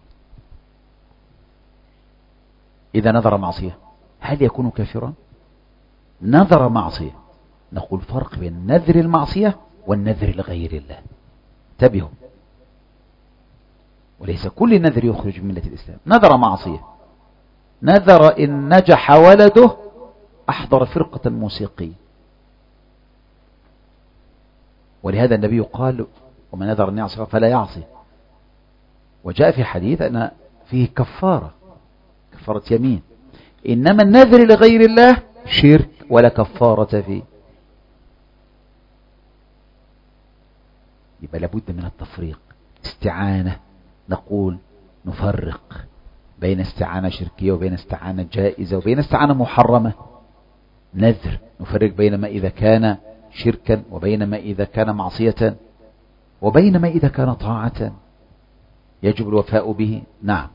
إذا نظر معصية هل يكون كافرا؟ نظر معصية، نقول فرق بين نذر المعصية والنذر لغير الله. انتبهوا، وليس كل نذر يخرج من ملة الإسلام. نذر معصية، نذر إن نجح ولده أحضر فرقة موسيقية، ولهذا النبي قال ومن نذر أن يعصي فلا يعصي. وجاء في حديث أن فيه كفارة، كفارة يمين. إنما النذر لغير الله شرك ولا كفارة فيه. يبقى لابد من التفريق. استعانة نقول نفرق بين استعانة شركية وبين استعانة جائزة وبين استعانة محرمة. نذر نفرق بين ما إذا كان شركا وبين ما إذا كان معصية وبين ما إذا كان طاعة يجب الوفاء به. نعم.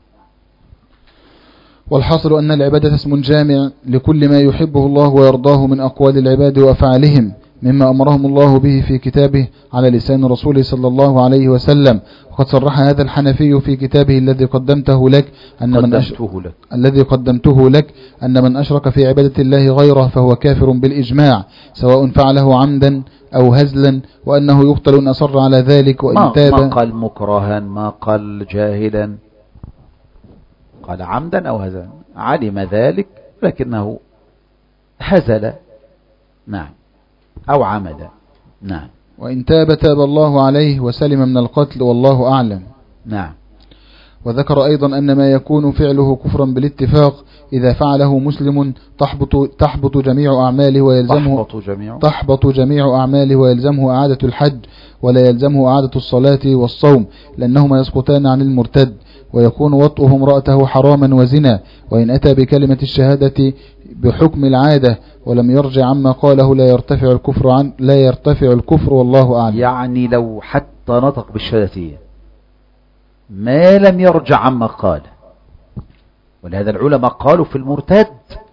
والحاصل أن العبادة اسم جامع لكل ما يحبه الله ويرضاه من أقوال العباد وأفعالهم مما أمرهم الله به في كتابه على لسان رسوله صلى الله عليه وسلم. وقد صرح هذا الحنفي في كتابه الذي قدمته لك أن من أشرك لك. الذي قدمته لك أن من أشرك في عبادة الله غيره فهو كافر بالإجماع سواء فعله عمدا أو هزلا، وأنه يقتل إن أصر على ذلك وإن تاب. ما قال مكرها، ما قال جاهلا، قال عمدا أو هزلا، علم ذلك لكنه هزل. نعم. أو عمد. نعم. وإن تاب تاب الله عليه وسلم من القتل والله أعلم. نعم. وذكر أيضا أن ما يكون فعله كفرا بالاتفاق إذا فعله مسلم تحبط, تحبط جميع أعماله ويلزمه تحبط جميع, تحبط جميع أعماله ويلزمه إعادة الحج ولا يلزمه إعادة الصلاة والصوم لأنهما يسقطان عن المرتد، ويكون وطئه امرأته حراما وزنا. وإن أتى بكلمة الشهادة بحكم العادة ولم يرجع عما قاله لا يرتفع الكفر عن لا يرتفع الكفر والله أعلم. يعني لو حتى نطق بالشهادتين ما لم يرجع عما قال. ولهذا العلماء قالوا في المرتد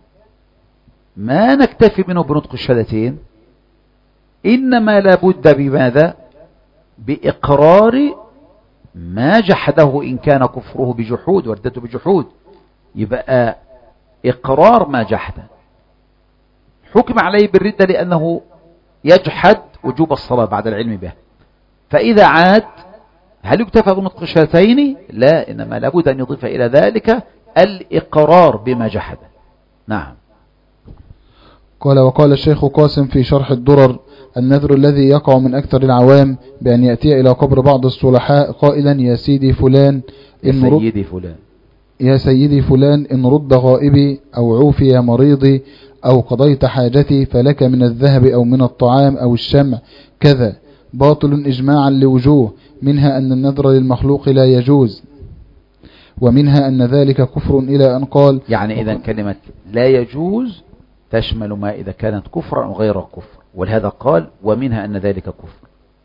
ما نكتفي منه بنطق الشهادتين، إنما لابد بماذا؟ بإقرار ما جحده إن كان كفره بجحود وردته بجحود، يبقى إقرار ما جحده. حكم عليه بالردة لأنه يجحد وجوب الصلاة بعد العلم به. فإذا عاد هل يكتفى بنطق الشهادتين؟ لا، إنما لابد أن يضيف إلى ذلك الإقرار بما جحده. نعم. قال وقال الشيخ قاسم في شرح الدرر النذر الذي يقع من أكثر العوام بأن يأتي إلى قبر بعض الصلحاء قائلا يا سيدي فلان إن يا سيدي فلان يا سيدي فلان إن رد غائبي أو عوفي مريضي أو قضيت حاجتي فلك من الذهب أو من الطعام أو الشمع كذا، باطل إجماعا لوجوه، منها أن النذر للمخلوق لا يجوز، ومنها أن ذلك كفر إلى أن قال. يعني إذا كلمة لا يجوز تشمل ما إذا كانت كفرا أو غير كفر، ولهذا قال ومنها أن ذلك كفر،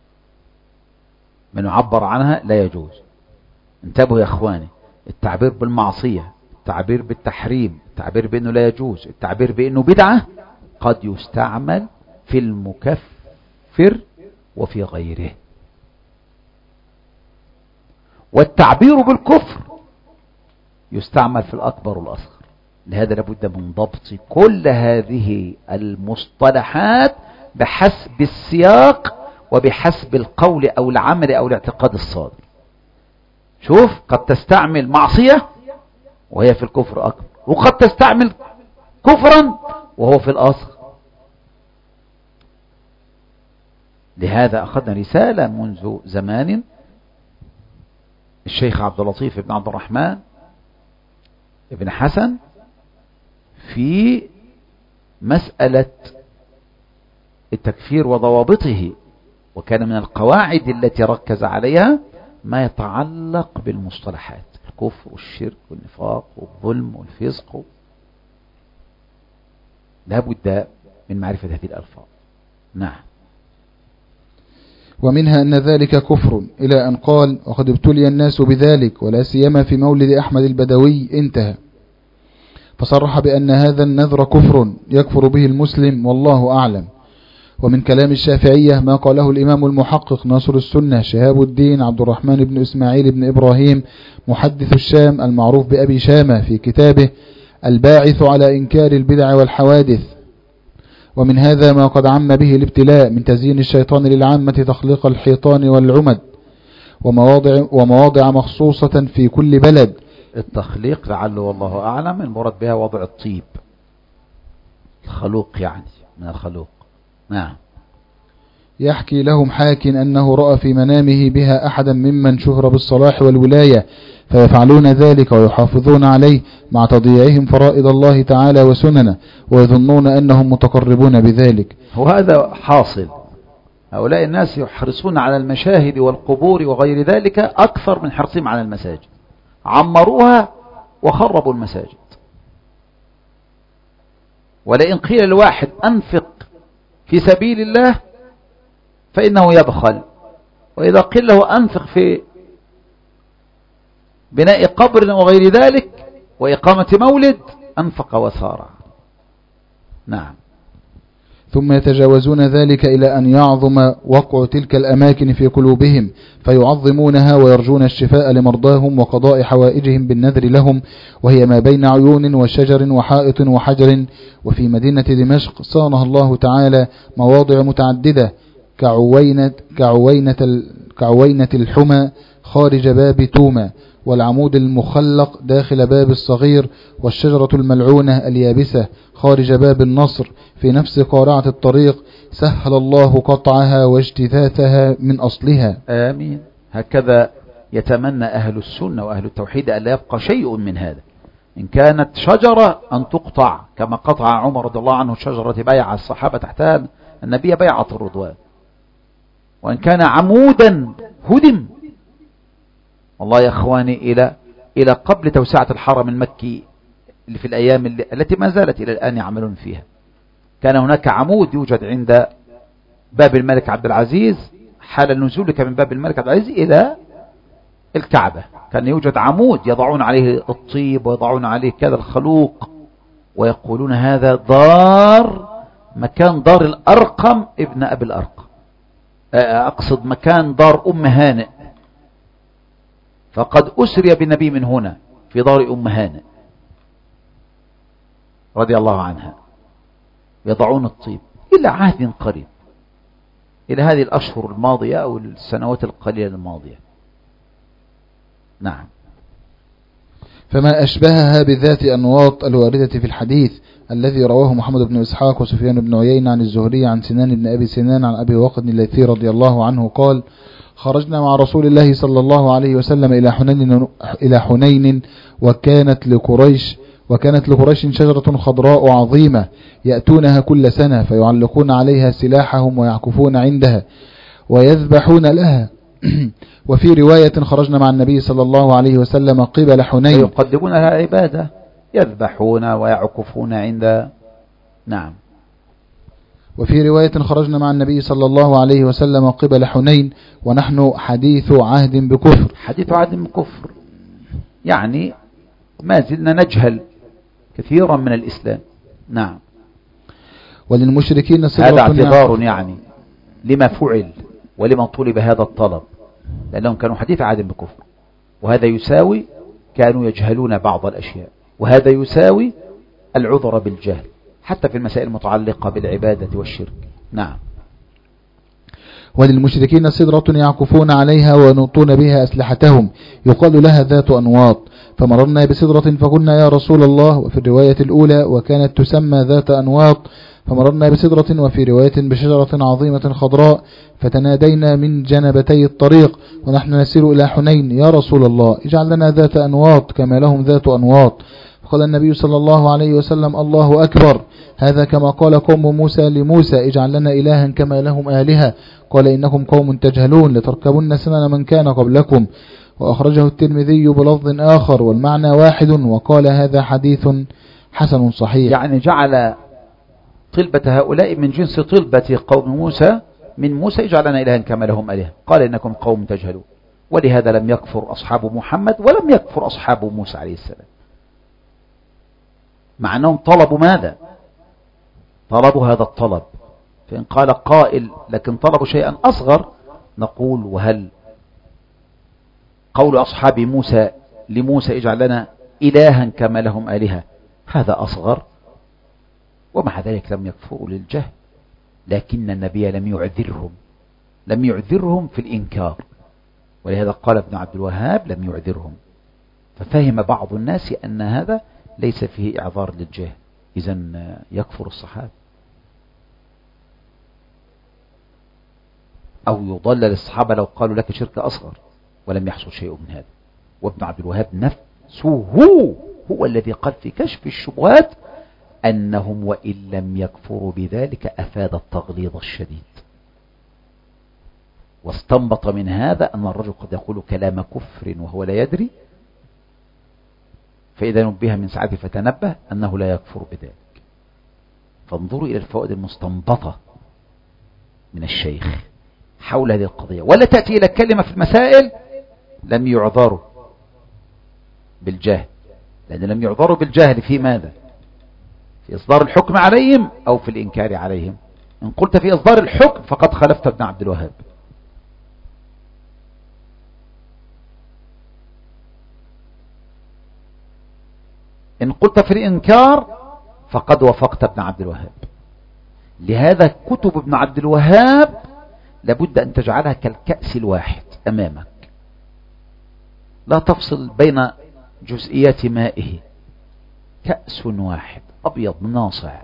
من يعبر عنها لا يجوز. انتبهوا يا أخواني، التعبير بالمعصية، التعبير بالتحريم، التعبير بأنه لا يجوز، التعبير بأنه بدعة قد يستعمل في المكفر وفي غيره. والتعبير بالكفر يستعمل في الأكبر والأصغر. لهذا لابد من ضبط كل هذه المصطلحات بحسب السياق وبحسب القول أو العمل أو الاعتقاد الصادر. شوف، قد تستعمل معصية وهي في الكفر أكبر، وقد تستعمل كفرا وهو في الأصغر. لهذا أخذنا رسالة منذ زمان الشيخ عبد اللطيف بن عبد الرحمن ابن حسن في مسألة التكفير وضوابطه، وكان من القواعد التي ركز عليها ما يتعلق بالمصطلحات الكفر والشرك والنفاق والظلم والفسق. لا بد من معرفة هذه الألفاظ. نعم. ومنها أن ذلك كفر إلى أن قال وقد ابتلي الناس بذلك ولا سيما في مولد أحمد البدوي، انتهى. فصرح بأن هذا النذر كفر يكفر به المسلم والله أعلم. ومن كلام الشافعية ما قاله الإمام المحقق ناصر السنة شهاب الدين عبد الرحمن بن إسماعيل بن إبراهيم محدث الشام المعروف بأبي شامة في كتابه الباعث على إنكار البدع والحوادث. ومن هذا ما قد عم به الابتلاء من تزيين الشيطان للعامة تخليق الحيطان والعمد ومواضع, ومواضع مخصوصة في كل بلد. التخليق لعله والله أعلم المراد بها وضع الطيب، الخلوق يعني من الخلوق. نعم. يحكي لهم حاك أنه رأى في منامه بها أحدا ممن شهر بالصلاح والولاية فيفعلون ذلك ويحافظون عليه مع تضييعهم فرائض الله تعالى وسننه ويظنون أنهم متقربون بذلك. وهذا حاصل، هؤلاء الناس يحرصون على المشاهد والقبور وغير ذلك أكثر من حرصهم على المساجد، عمروها وخربوا المساجد. ولئن قيل الواحد أنفق في سبيل الله فإنه يبخل، وإذا قيل له أنفق في بناء قبر وغير ذلك وإقامة مولد أنفق وسارع. نعم. ثم يتجاوزون ذلك إلى أن يعظم وقع تلك الأماكن في قلوبهم فيعظمونها ويرجون الشفاء لمرضاهم وقضاء حوائجهم بالنذر لهم، وهي ما بين عيون وشجر وحائط وحجر. وفي مدينة دمشق صانها الله تعالى مواضع متعددة كعوينة, كعوينة, كعوينة الحمى خارج باب توما، والعمود المخلق داخل باب الصغير، والشجرة الملعونة اليابسة خارج باب النصر في نفس قارعة الطريق، سهل الله قطعها واجتثاثها من أصلها. آمين. هكذا يتمنى أهل السنة وأهل التوحيد أن لا يبقى شيء من هذا. إن كانت شجرة أن تقطع كما قطع عمر رضي الله عنه شجرة بيع الصحابة تحتها النبي بيعة الرضوان، وإن كان عمودا هدم. والله يا أخواني إلى إلى قبل توسعة الحرم المكي اللي في الأيام اللي التي ما زالت إلى الآن يعملون فيها، كان هناك عمود يوجد عند باب الملك عبد العزيز حال نزولك من باب الملك عبد العزيز إلى الكعبة، كان يوجد عمود يضعون عليه الطيب ويضعون عليه كذا الخلوق، ويقولون هذا دار مكان دار الأرقم ابن أبي الأرقم، أقصد مكان دار أم هانئ، فقد أسري بالنبي من هنا في دار أم هانئ رضي الله عنها، يضعون الطيب إلى عهد قريب، إلى هذه الأشهر الماضية أو السنوات القليلة الماضية. نعم. فما أشبهها بذات أنواط الواردة في الحديث الذي رواه محمد بن إسحاق وسفيان بن عيينة عن الزهري عن سنان بن أبي سنان عن أبي واقد الليثي رضي الله عنه قال: خرجنا مع رسول الله صلى الله عليه وسلم إلى حنين, إلى حنين وكانت لقريش وكانت لقريش شجرة خضراء عظيمة يأتونها كل سنة فيعلقون عليها سلاحهم ويعكفون عندها ويذبحون لها. وفي رواية: خرجنا مع النبي صلى الله عليه وسلم قبل حنين يقدمون لها عبادة، يذبحون ويعكفون عند. نعم. وفي رواية: خرجنا مع النبي صلى الله عليه وسلم قبل حنين ونحن حديث عهد بكفر. حديث عهد بكفر يعني ما زلنا نجهل كثيرا من الإسلام. نعم. وللمشركين هذا اعتبار يعني لما فعل ولما طلب هذا الطلب، لأنهم كانوا حديث عهد بكفر، وهذا يساوي كانوا يجهلون بعض الأشياء، وهذا يساوي العذر بالجهل حتى في المسائل المتعلقة بالعبادة والشرك. نعم. وللمشركين سدرة يعكفون عليها وينطون بها أسلحتهم يقال لها ذات أنواط، فمررنا بسدرة فقلنا يا رسول الله. وفي الرواية الأولى: وكانت تسمى ذات أنواط. فمررنا بسدرة. وفي رواية: بشجرة عظيمة خضراء. فتنادينا من جنبتي الطريق ونحن نسير إلى حنين: يا رسول الله اجعل لنا ذات أنواط كما لهم ذات أنواط. فقال النبي صلى الله عليه وسلم: الله أكبر، هذا كما قال قوم موسى لموسى: اجعل لنا إلها كما لهم آلهة. قال: إنكم قوم تجهلون لتركبن سنن من كان قبلكم. وأخرجه الترمذي بلفظ آخر والمعنى واحد، وقال: هذا حديث حسن صحيح. يعني جعل طلبة هؤلاء من جنس طلبة قوم موسى من موسى: اجعل لنا إلها كما لهم آلهة. قال: إنكم قوم تجهلون. ولهذا لم يكفر أصحاب محمد ولم يكفر أصحاب موسى عليه السلام، مع أنهم طلبوا ماذا؟ طلبوا هذا الطلب. فإن قال قائل لكن طلبوا شيئا أصغر، نقول: وهل قول أصحاب موسى لموسى اجعل لنا إلها كما لهم آلهة هذا أصغر؟ ومع ذلك لم يكفروا للجهل، لكن النبي لم يعذرهم لم يعذرهم في الإنكار، ولهذا قال ابن عبد الوهاب: لم يعذرهم. ففهم بعض الناس أن هذا ليس فيه إعذار للجهل، إذن يكفر الصحابة أو يضلل الصحابة لو قالوا لك شرك أصغر، ولم يحصل شيء من هذا. وابن عبد الوهاب نفسه هو الذي قال في كشف الشبهات أنهم وإن لم يكفروا بذلك أفاد التغليظ الشديد، واستنبط من هذا أن الرجل قد يقول كلام كفر وهو لا يدري، فإذا نبه من ساعته فتنبه أنه لا يكفر بذلك. فانظروا إلى الفوائد المستنبطة من الشيخ حول هذه القضية، ولا تأتي إلى كلمة في المسائل لم يعذروا بالجهل، لأن لم يعذروا بالجهل في ماذا؟ في إصدار الحكم عليهم أو في الإنكار عليهم. إن قلت في إصدار الحكم فقد خالفت ابن عبد الوهاب. إن قلت في الإنكار فقد وافقت ابن عبد الوهاب. لهذا كتب ابن عبد الوهاب لابد أن تجعلها كالكأس الواحد أمامك، لا تفصل بين جزئيات مائه، كأس واحد أبيض ناصع.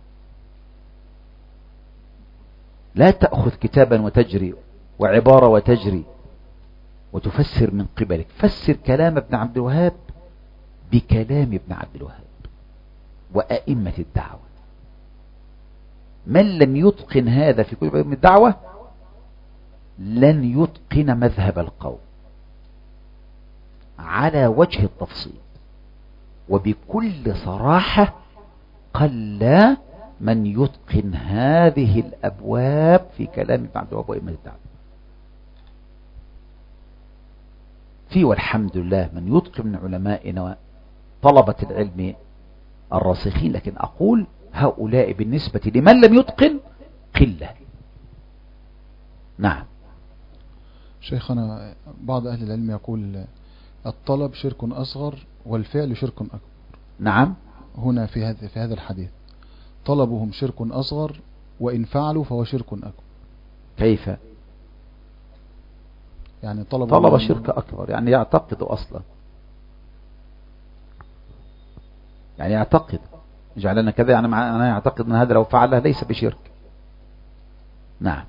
لا تأخذ كتابا وتجري وعبارة وتجري وتفسر من قبلك. فسر كلام ابن عبد الوهاب بكلام ابن عبد الوهاب وأئمة الدعوة. من لم يتقن هذا في كتب أئمة الدعوة لن يتقن مذهب القوم على وجه التفصيل. وبكل صراحة قل من يتقن هذه الأبواب في كلام ابن عبد الوهاب وأئمة الدعوة. في والحمد لله من يتقن من علمائنا طلبة العلم الراسخين، لكن أقول هؤلاء بالنسبة لمن لم يتقن قلة. نعم. شيخنا، بعض أهل العلم يقول الطلب شرك أصغر والفعل شرك أكبر. نعم. هنا في هذا في هذا الحديث طلبهم شرك أصغر وإن فعلوا فهو شرك أكبر. كيف؟ يعني طلب طلب شرك أكبر يعني يعتقد أصلا. يعني يعتقد جعلنا كذا، يعني أنا يعتقد أن هذا لو فعله ليس بشرك. نعم.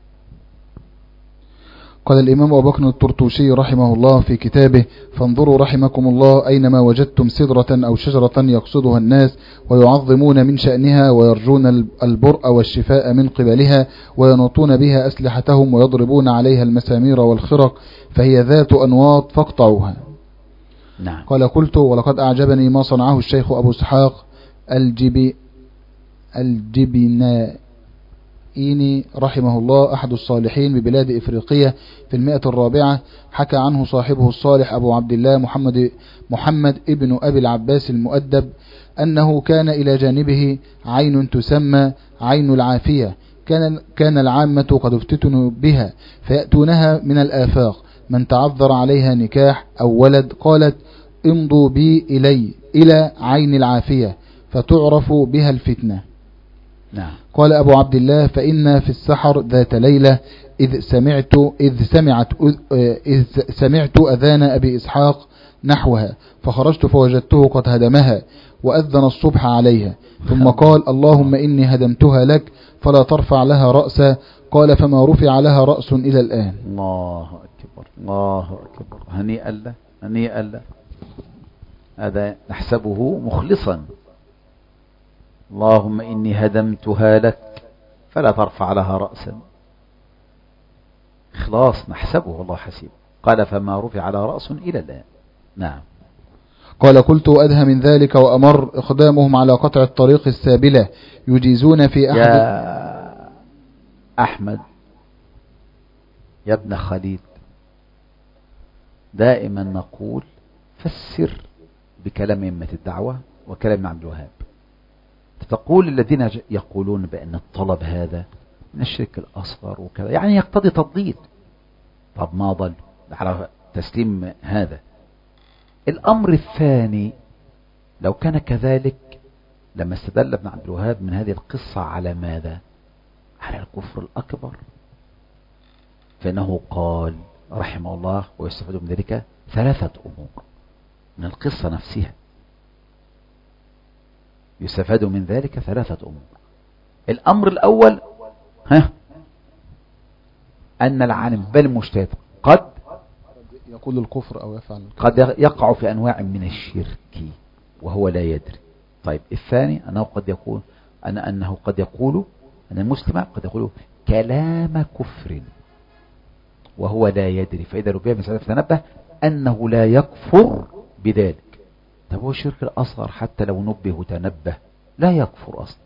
قال الإمام أبو بكر الطرطوشي رحمه الله في كتابه: فانظروا رحمكم الله أينما وجدتم سدرة أو شجرة يقصدها الناس ويعظمون من شأنها ويرجون البرء والشفاء من قبلها وينوطون بها أسلحتهم ويضربون عليها المسامير والخرق فهي ذات أنواط فاقطعوها. نعم. قال: قلت: ولقد أعجبني ما صنعه الشيخ أبو اسحاق الجبي الجبنا إيني رحمه الله أحد الصالحين ببلاد إفريقية في المئة الرابعة. حكى عنه صاحبه الصالح أبو عبد الله محمد محمد ابن أبي العباس المؤدب أنه كان إلى جانبه عين تسمى عين العافية، كان كان العامة قد افتتنوا بها فيأتونها من الآفاق، من تعذر عليها نكاح أو ولد قالت: امضوا بي إلي إلى عين العافية فتعرف بها الفتنة. نعم. قال أبو عبد الله: فإن في السحر ذات ليلة إذ سمعت إذ سمعت إذ سمعت أذان أبي إسحاق نحوها، فخرجت فوجدته قد هدمها وأذن الصبح عليها، ثم قال: اللهم إني هدمتها لك فلا ترفع لها رأسا. قال: فما رفع لها رأس إلى الآن. الله أكبر، الله أكبر، هنيئا له، هنيئا له. هذا نحسبه مخلصا. اللهم إني هدمتها لك فلا ترفع لها رأسا. إخلاص نحسبه والله حسيب. قال: فما رفع على رأس إلى الآن. نعم. قال: قلت: أدهى من ذلك وأمر إقدامهم على قطع الطريق السابلة يجيزون في أحد. يا أحمد يا ابن خليل، دائما نقول فسر بكلام أئمة الدعوة وكلام عبد الوهاب. تقول الذين يقولون بأن الطلب هذا من الشرك الأصغر وكذا، يعني يقتضي تضليل. طب ما ضل على تسليم هذا. الأمر الثاني، لو كان كذلك لما استدل ابن عبد الوهاب من هذه القصة على ماذا؟ على الكفر الأكبر، فإنه قال رحمه الله ويستفاد من ذلك ثلاثة أمور من القصة نفسها. يستفاد من ذلك ثلاثة أمور. الأمر الأول ها أن العالم بل مجتهد قد يقول الكفر أو يفعل قد يقع في أنواع من الشرك وهو لا يدري. طيب الثاني أنه قد يقول أن أنه قد يقول أن المسلم قد يقول كلام كفر وهو لا يدري، فإذا ربما مسألة فتنبه أنه لا يكفر بذلك. طب هو الشرك الأصغر حتى لو نبه وتنبه لا يكفر أصلا.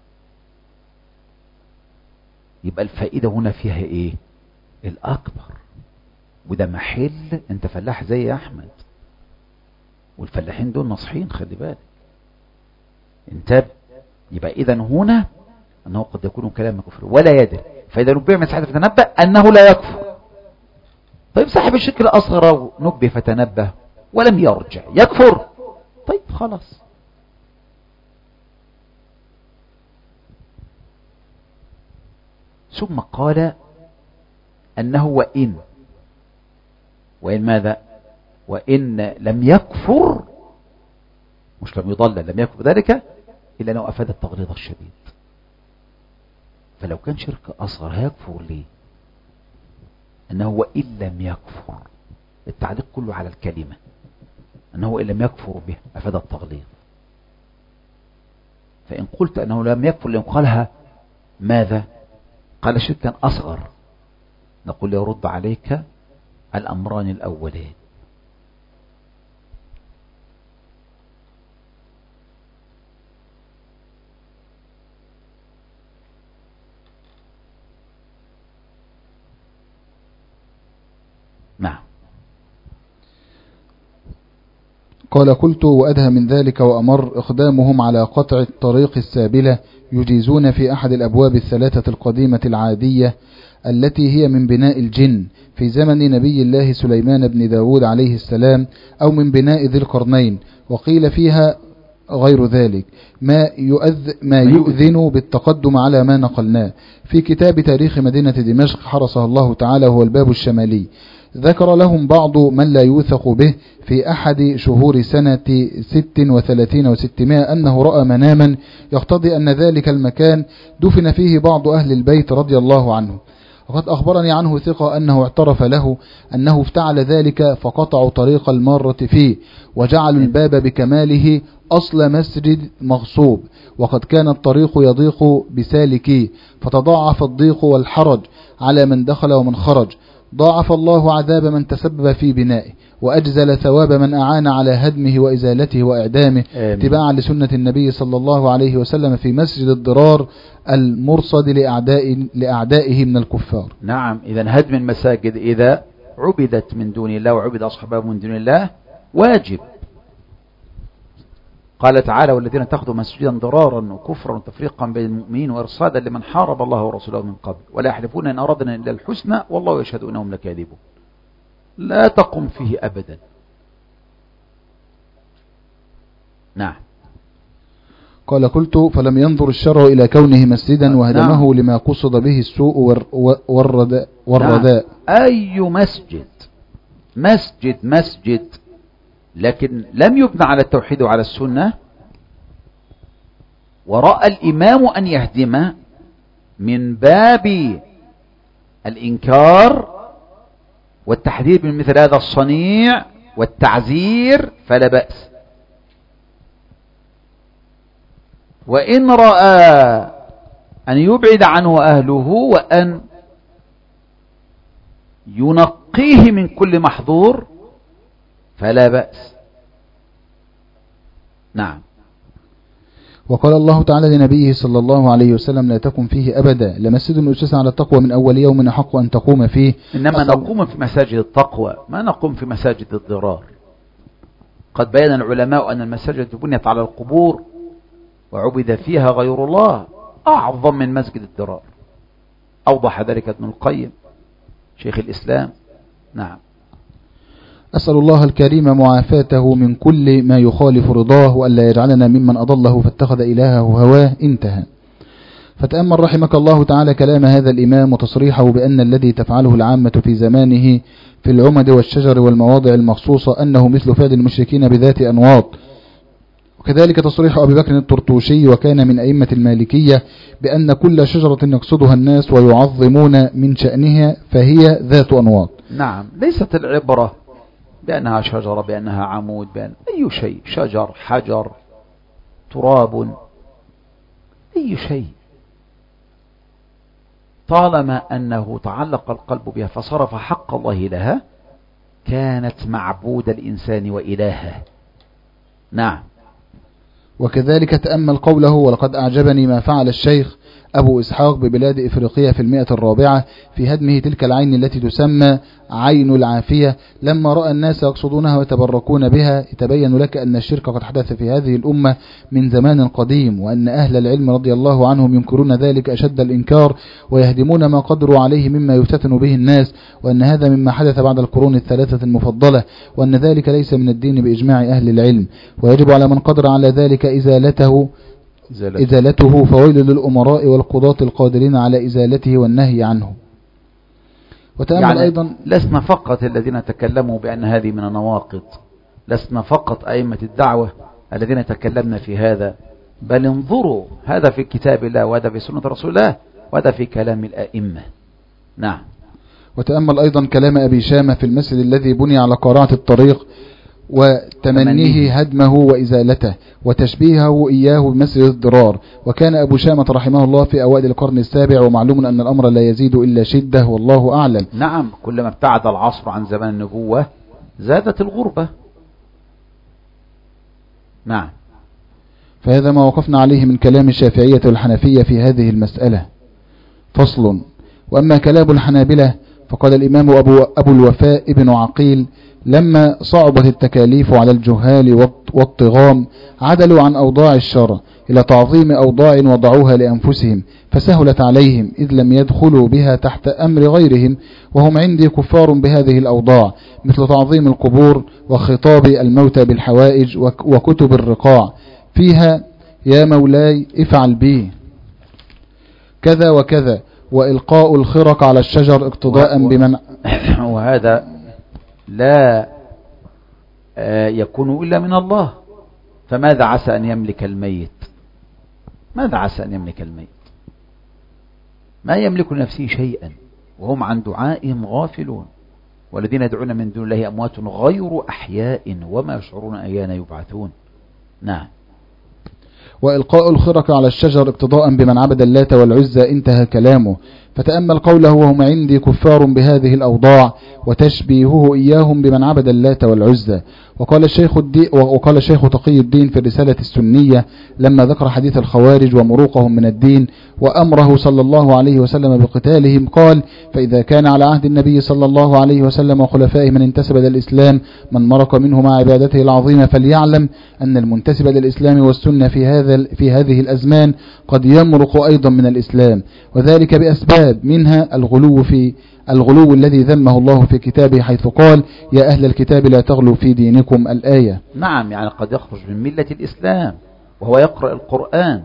يبقى الفائدة هنا فيها إيه؟ الأكبر. وده محل أنت فلاح زي يا أحمد، والفلاحين دول نصحين، خلي بالك انتبه. يبقى إذا هنا أنه قد يكون كلام كفر ولا يدري، فإذا نبه من ساعة فتنبه أنه لا يكفر. طيب صاحب الشرك الأصغر نبه فتنبه ولم يرجع يكفر؟ طيب خلاص. ثم قال أنه وإن وإن ماذا؟ وإن لم يكفر، مش لم يضلل، لم يكفر ذلك إلا أنه أفاد التغليظ الشديد. فلو كان شرك أصغر هيكفر ليه؟ أنه وإن لم يكفر، التعليق كله على الكلمة، أنه إن لم يكفر به أفاد التغليظ. فإن قلت أنه لم يكفر لأن قالها ماذا؟ قال شركا أصغر، نقول يرد عليك الأمران الأولين. نعم. قال: قلت: وأدهى من ذلك وأمر إقدامهم على قطع الطريق السابلة يجيزون في أحد الأبواب الثلاثة القديمة العادية التي هي من بناء الجن في زمن نبي الله سليمان بن داود عليه السلام، أو من بناء ذي القرنين. وقيل فيها غير ذلك ما يؤذ ما يؤذن بالتقدم على ما نقلناه في كتاب تاريخ مدينة دمشق حرسه الله تعالى، هو الباب الشمالي. ذكر لهم بعض من لا يوثق به في أحد شهور سنة ست وثلاثين وستمائة أنه رأى مناما يقتضي أن ذلك المكان دفن فيه بعض أهل البيت رضي الله عنه، وقد أخبرني عنه ثقة أنه اعترف له أنه افتعل ذلك، فقطعوا طريق المارة فيه وجعلوا الباب بكماله أصل مسجد مغصوب، وقد كان الطريق يضيق بسالكيه، فتضاعف الضيق والحرج على من دخل ومن خرج. ضاعف الله عذاب من تسبب في بنائه، وأجزل ثواب من أعان على هدمه وإزالته وإعدامه، اتباعا لسنة النبي صلى الله عليه وسلم في مسجد الضرار المرصد لأعداء لأعدائه من الكفار. نعم، إذا هدم المساجد إذا عبدت من دون الله وعبد أصحابها من دون الله واجب. قال تعالى: والذين اتخذوا مسجدا ضرارا وكفرا وتفريقا بين المؤمنين وإرصادا لمن حارب الله ورسوله من قبل ولا يحلفون إن أردنا إلا الحسنى والله يشهد إنهم لكاذبون. لا تقم فيه أبدا. نعم. قال: قلت: فلم ينظر الشرع إلى كونه مسجدا وهدمه نعم. لما قصد به السوء والرداء, والرداء. نعم. أي مسجد مسجد مسجد لكن لم يبنى على التوحيد وعلى السنة، ورأى الإمام أن يهدم من باب الإنكار والتحذير من مثل هذا الصنيع والتعزير فلا بأس. وإن رأى أن يبعد عنه أهله وأن ينقيه من كل محظور فلا بأس. نعم. وقال الله تعالى لنبيه صلى الله عليه وسلم: لا تقم فيه أبدا، لمسجد أسس على التقوى من أول يوم أحق أن تقوم فيه. إنما نقوم في مساجد التقوى، ما نقوم في مساجد الضرار. قد بين العلماء أن المساجد بنيت على القبور وعبد فيها غير الله أعظم من مسجد الضرار. أوضح ذلك ابن القيم شيخ الإسلام. نعم. أسأل الله الكريم معافاته من كل ما يخالف رضاه، وألا يجعلنا ممن أضله فاتخذ إلهه هواه. انتهى. فتأمل رحمك الله تعالى كلام هذا الإمام وتصريحه بأن الذي تفعله العامة في زمانه في العمد والشجر والمواضع المخصوصة أنه مثل فعل المشركين بذات أنواط، وكذلك تصريح أبي بكر الطرطوشي وكان من أئمة المالكية بأن كل شجرة يقصدها الناس ويعظمون من شأنها فهي ذات أنواط. نعم. ليست العبرة بأنها شجرة، بأنها عمود، بأن أي شيء، شجر، حجر، تراب، أي شيء، طالما أنه تعلق القلب بها فصرف حق الله لها كانت معبود الإنسان وإلهه. نعم. وكذلك تأمل قوله: ولقد أعجبني ما فعل الشيخ أبو إسحاق ببلاد إفريقيا في المئة الرابعة في هدمه تلك العين التي تسمى عين العافية، لما رأى الناس يقصدونها ويتبركون بها. يتبين لك أن الشرك قد حدث في هذه الأمة من زمان قديم، وأن أهل العلم رضي الله عنهم ينكرون ذلك أشد الإنكار ويهدمون ما قدروا عليه مما يفتتن به الناس، وأن هذا مما حدث بعد القرون الثلاثة المفضلة، وأن ذلك ليس من الدين بإجماع أهل العلم، ويجب على من قدر على ذلك إزالته إزالته فويل للأمراء والقضاة القادرين على إزالته والنهي عنه. وتأمل يعني أيضا لسنا فقط الذين تكلموا بأن هذه من النواقض، لسنا فقط أئمة الدعوة الذين تكلمنا في هذا، بل انظروا هذا في كتاب الله وهذا في سنة رسول الله وهذا في كلام الأئمة. نعم. وتأمل أيضا كلام أبي شامة في المسجد الذي بني على قارعة الطريق وتمنيه هدمه وإزالته وتشبيهه إياه بمسجد الضرار. وكان أبو شامة رحمه الله في أوائل القرن السابع، ومعلوم أن الأمر لا يزيد إلا شدة والله أعلم. نعم. كلما ابتعد العصر عن زمان النبوة زادت الغربة. نعم. فهذا ما وقفنا عليه من كلام الشافعية والحنفية في هذه المسألة. فصل. وأما كلام الحنابلة فقال الإمام أبو, أبو الوفاء ابن عقيل: لما صعبت التكاليف على الجهال والطغام عدلوا عن أوضاع الشرع إلى تعظيم أوضاع وضعوها لأنفسهم فسهلت عليهم، إذ لم يدخلوا بها تحت أمر غيرهم، وهم عندي كفار بهذه الأوضاع، مثل تعظيم القبور وخطاب الموتى بالحوائج وكتب الرقاع فيها: يا مولاي افعل بي كذا وكذا، وإلقاء الخرق على الشجر اقتضاء بمن. وهذا لا يكون إلا من الله، فماذا عسى أن يملك الميت؟ ماذا عسى أن يملك الميت؟ ما يملك لنفسه شيئا، وهم عن دعائهم غافلون. والذين يدعون من دون الله أموات غير أحياء وما يشعرون أيان يبعثون. نعم. وإلقاء الخرق على الشجر اقتضاء بمن عبد اللات والعزى انتهى كلامه. فتأمل قوله وهم عندي كفار بهذه الأوضاع، وتشبيهه إياهم بمن عبد اللات والعزى. وقال الشيخ الدين وقال الشيخ تقي الدين في الرسالة السنية لما ذكر حديث الخوارج ومروقهم من الدين وأمره صلى الله عليه وسلم بقتالهم، قال: فإذا كان على عهد النبي صلى الله عليه وسلم وخلفائه من انتسب إلى الإسلام من مرق منه مع عبادته العظيمة، فليعلم أن المنتسب إلى الإسلام والسنة في هذا في هذه الأزمان قد يمرق أيضا من الإسلام، وذلك بأسباب، منها الغلو في الغلو الذي ذمه الله في كتابه حيث قال: يا أهل الكتاب لا تغلوا في دينكم الآية. نعم، يعني قد يخرج من ملة الإسلام وهو يقرأ القرآن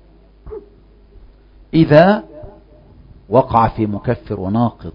إذا وقع في مكفر وناقض.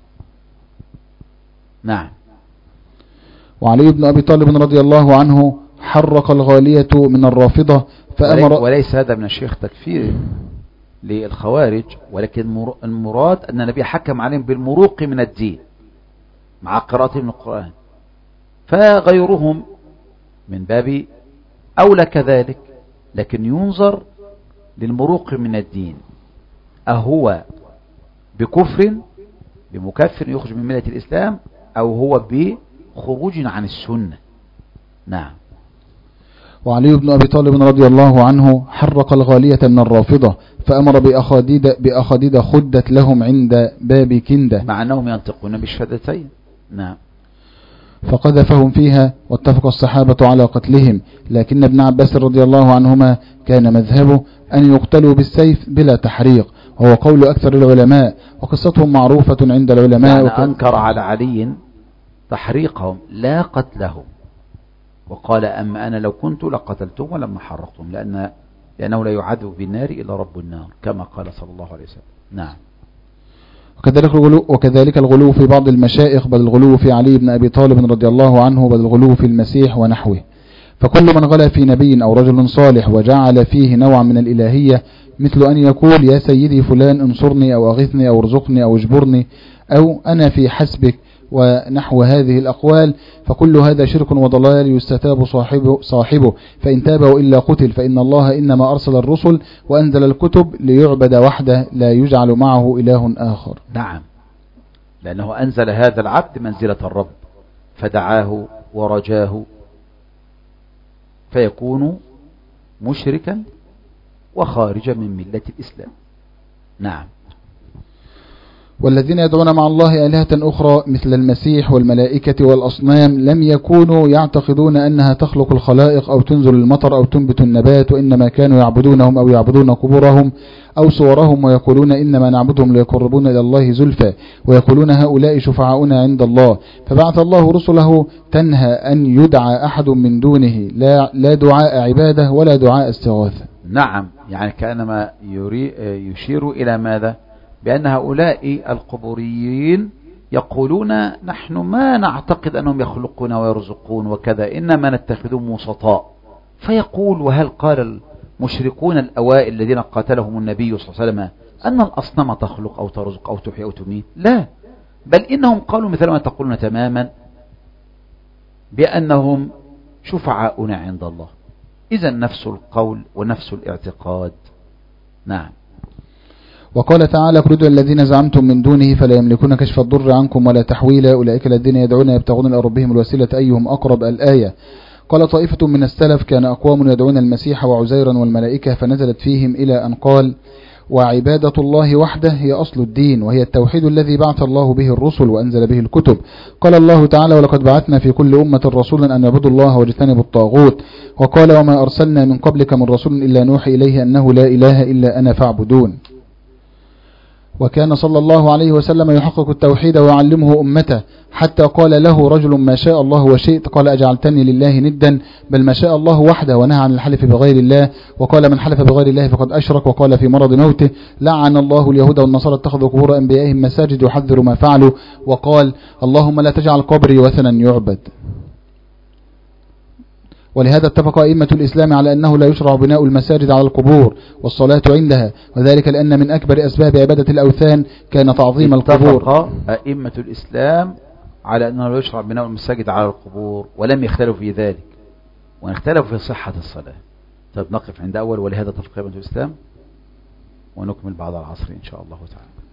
نعم. وعلي بن أبي طالب رضي الله عنه حرق الغالية من الرافضة فأمر. وليس هذا من الشيخ تكفير للخوارج، ولكن المراد أن النبي حكم عليهم بالمروق من الدين مع قراءتهم القرآن، فغيرهم من باب أولى كذلك، لكن ينظر للمروق من الدين، أهو بكفر بمكفر يخرج من ملة الإسلام، أو هو بخروج عن السنة. نعم. وعلي بن أبي طالب رضي الله عنه حرق الغالية من الرافضة فأمر بأخاديد, بأخاديد خدت لهم عند باب كندة، مع أنهم ينطقون بالشهادتين. نعم. فقذفهم فيها، واتفق الصحابة على قتلهم، لكن ابن عباس رضي الله عنهما كان مذهبه أن يقتلوا بالسيف بلا تحريق، وهو قول أكثر العلماء، وقصتهم معروفة عند العلماء. يعني وكان أنكر على علي تحريقهم لا قتلهم، وقال: أما أنا لو كنت لقتلتم ولما حرقتم، لأن لأنه لا يعذب بالنار إلا رب النار، كما قال صلى الله عليه وسلم. نعم. وكذلك الغلو, وكذلك الغلو في بعض المشائخ، بل الغلو في علي بن أبي طالب رضي الله عنه، بل الغلو في المسيح ونحوه. فكل من غلا في نبي أو رجل صالح وجعل فيه نوعا من الإلهية، مثل أن يقول: يا سيدي فلان انصرني أو أغثني أو ارزقني أو اجبرني، أو أنا في حسبك، ونحو هذه الأقوال، فكل هذا شرك وضلال يستتاب صاحبه, صاحبه فإن تاب وإلا قتل، فإن الله إنما أرسل الرسل وأنزل الكتب ليعبد وحده لا يجعل معه إله آخر. نعم، لأنه أنزل هذا العبد منزلة الرب فدعاه ورجاه، فيكون مشركا وخارجا من ملة الإسلام. نعم. والذين يدعون مع الله آلهة أخرى مثل المسيح والملائكة والأصنام لم يكونوا يعتقدون أنها تخلق الخلائق أو تنزل المطر أو تنبت النبات، وإنما كانوا يعبدونهم أو يعبدون قبورهم أو صورهم، ويقولون إنما نعبدهم ليقربون إلى الله زلفى، ويقولون هؤلاء شفعاؤنا عند الله. فبعث الله رسله تنهى أن يدعى أحد من دونه، لا, لا دعاء عبادة ولا دعاء استغاثة. نعم، يعني كأنما يشير إلى ماذا؟ بأن هؤلاء القبوريين يقولون: نحن ما نعتقد أنهم يخلقون ويرزقون وكذا، إنما نتخذهم وسطاء. فيقول: وهل قال المشركون الأوائل الذين قاتلهم النبي صلى الله عليه وسلم أن الأصنام تخلق أو ترزق أو تحيي أو تميت؟ لا، بل إنهم قالوا مثل ما تقولون تماما، بأنهم شفعاؤنا عند الله. إذن نفس القول ونفس الاعتقاد. نعم. وقال تعالى: قل ادعوا الذين زعمتم من دونه فلا يملكون كشف الضر عنكم ولا تحويلا، أولئك الذين يدعون يبتغون إلى ربهم الوسيلة أيهم أقرب. الآية. قال طائفة من السلف: كان أقوام يدعون المسيح وعزيرا والملائكة، فنزلت فيهم إلى أن قال: وعبادة الله وحده هي أصل الدين، وهي التوحيد الذي بعث الله به الرسل وأنزل به الكتب. قال الله تعالى: ولقد بعثنا في كل أمة رسولا أن يعبدوا الله واجتنبوا الطاغوت. وقال: وما أرسلنا من قبلك من رسول إلا نوحي إليه أنه لا إله إلا أنا فاعبدون. وكان صلى الله عليه وسلم يحقق التوحيد ويعلمه أمته، حتى قال له رجل ما شاء الله وشئت، قال أجعلتني لله ندا، بل ما شاء الله وحده، ونهى عن الحلف بغير الله، وقال من حلف بغير الله فقد أشرك. وقال في مرض موته لعن الله اليهود والنصارى اتخذوا قبور أنبيائهم مساجد يحذر ما فعلوا، وقال اللهم لا تجعل قبري وثنا يعبد. ولهذا اتفق أئمة الإسلام على أنه لا يشرع بناء المساجد على القبور والصلاة عندها، وذلك لأن من أكبر أسباب عبادة الأوثان كان تعظيم القبور. اتفق أئمة الإسلام على أنه لا يشرع بناء المساجد على القبور، ولم يختلفوا في ذلك، ونختلفوا في صحة الصلاة. طيب نقف عند أول ولهذا اتفق أئمة الإسلام، ونكمل بعد العصر إن شاء الله تعالى.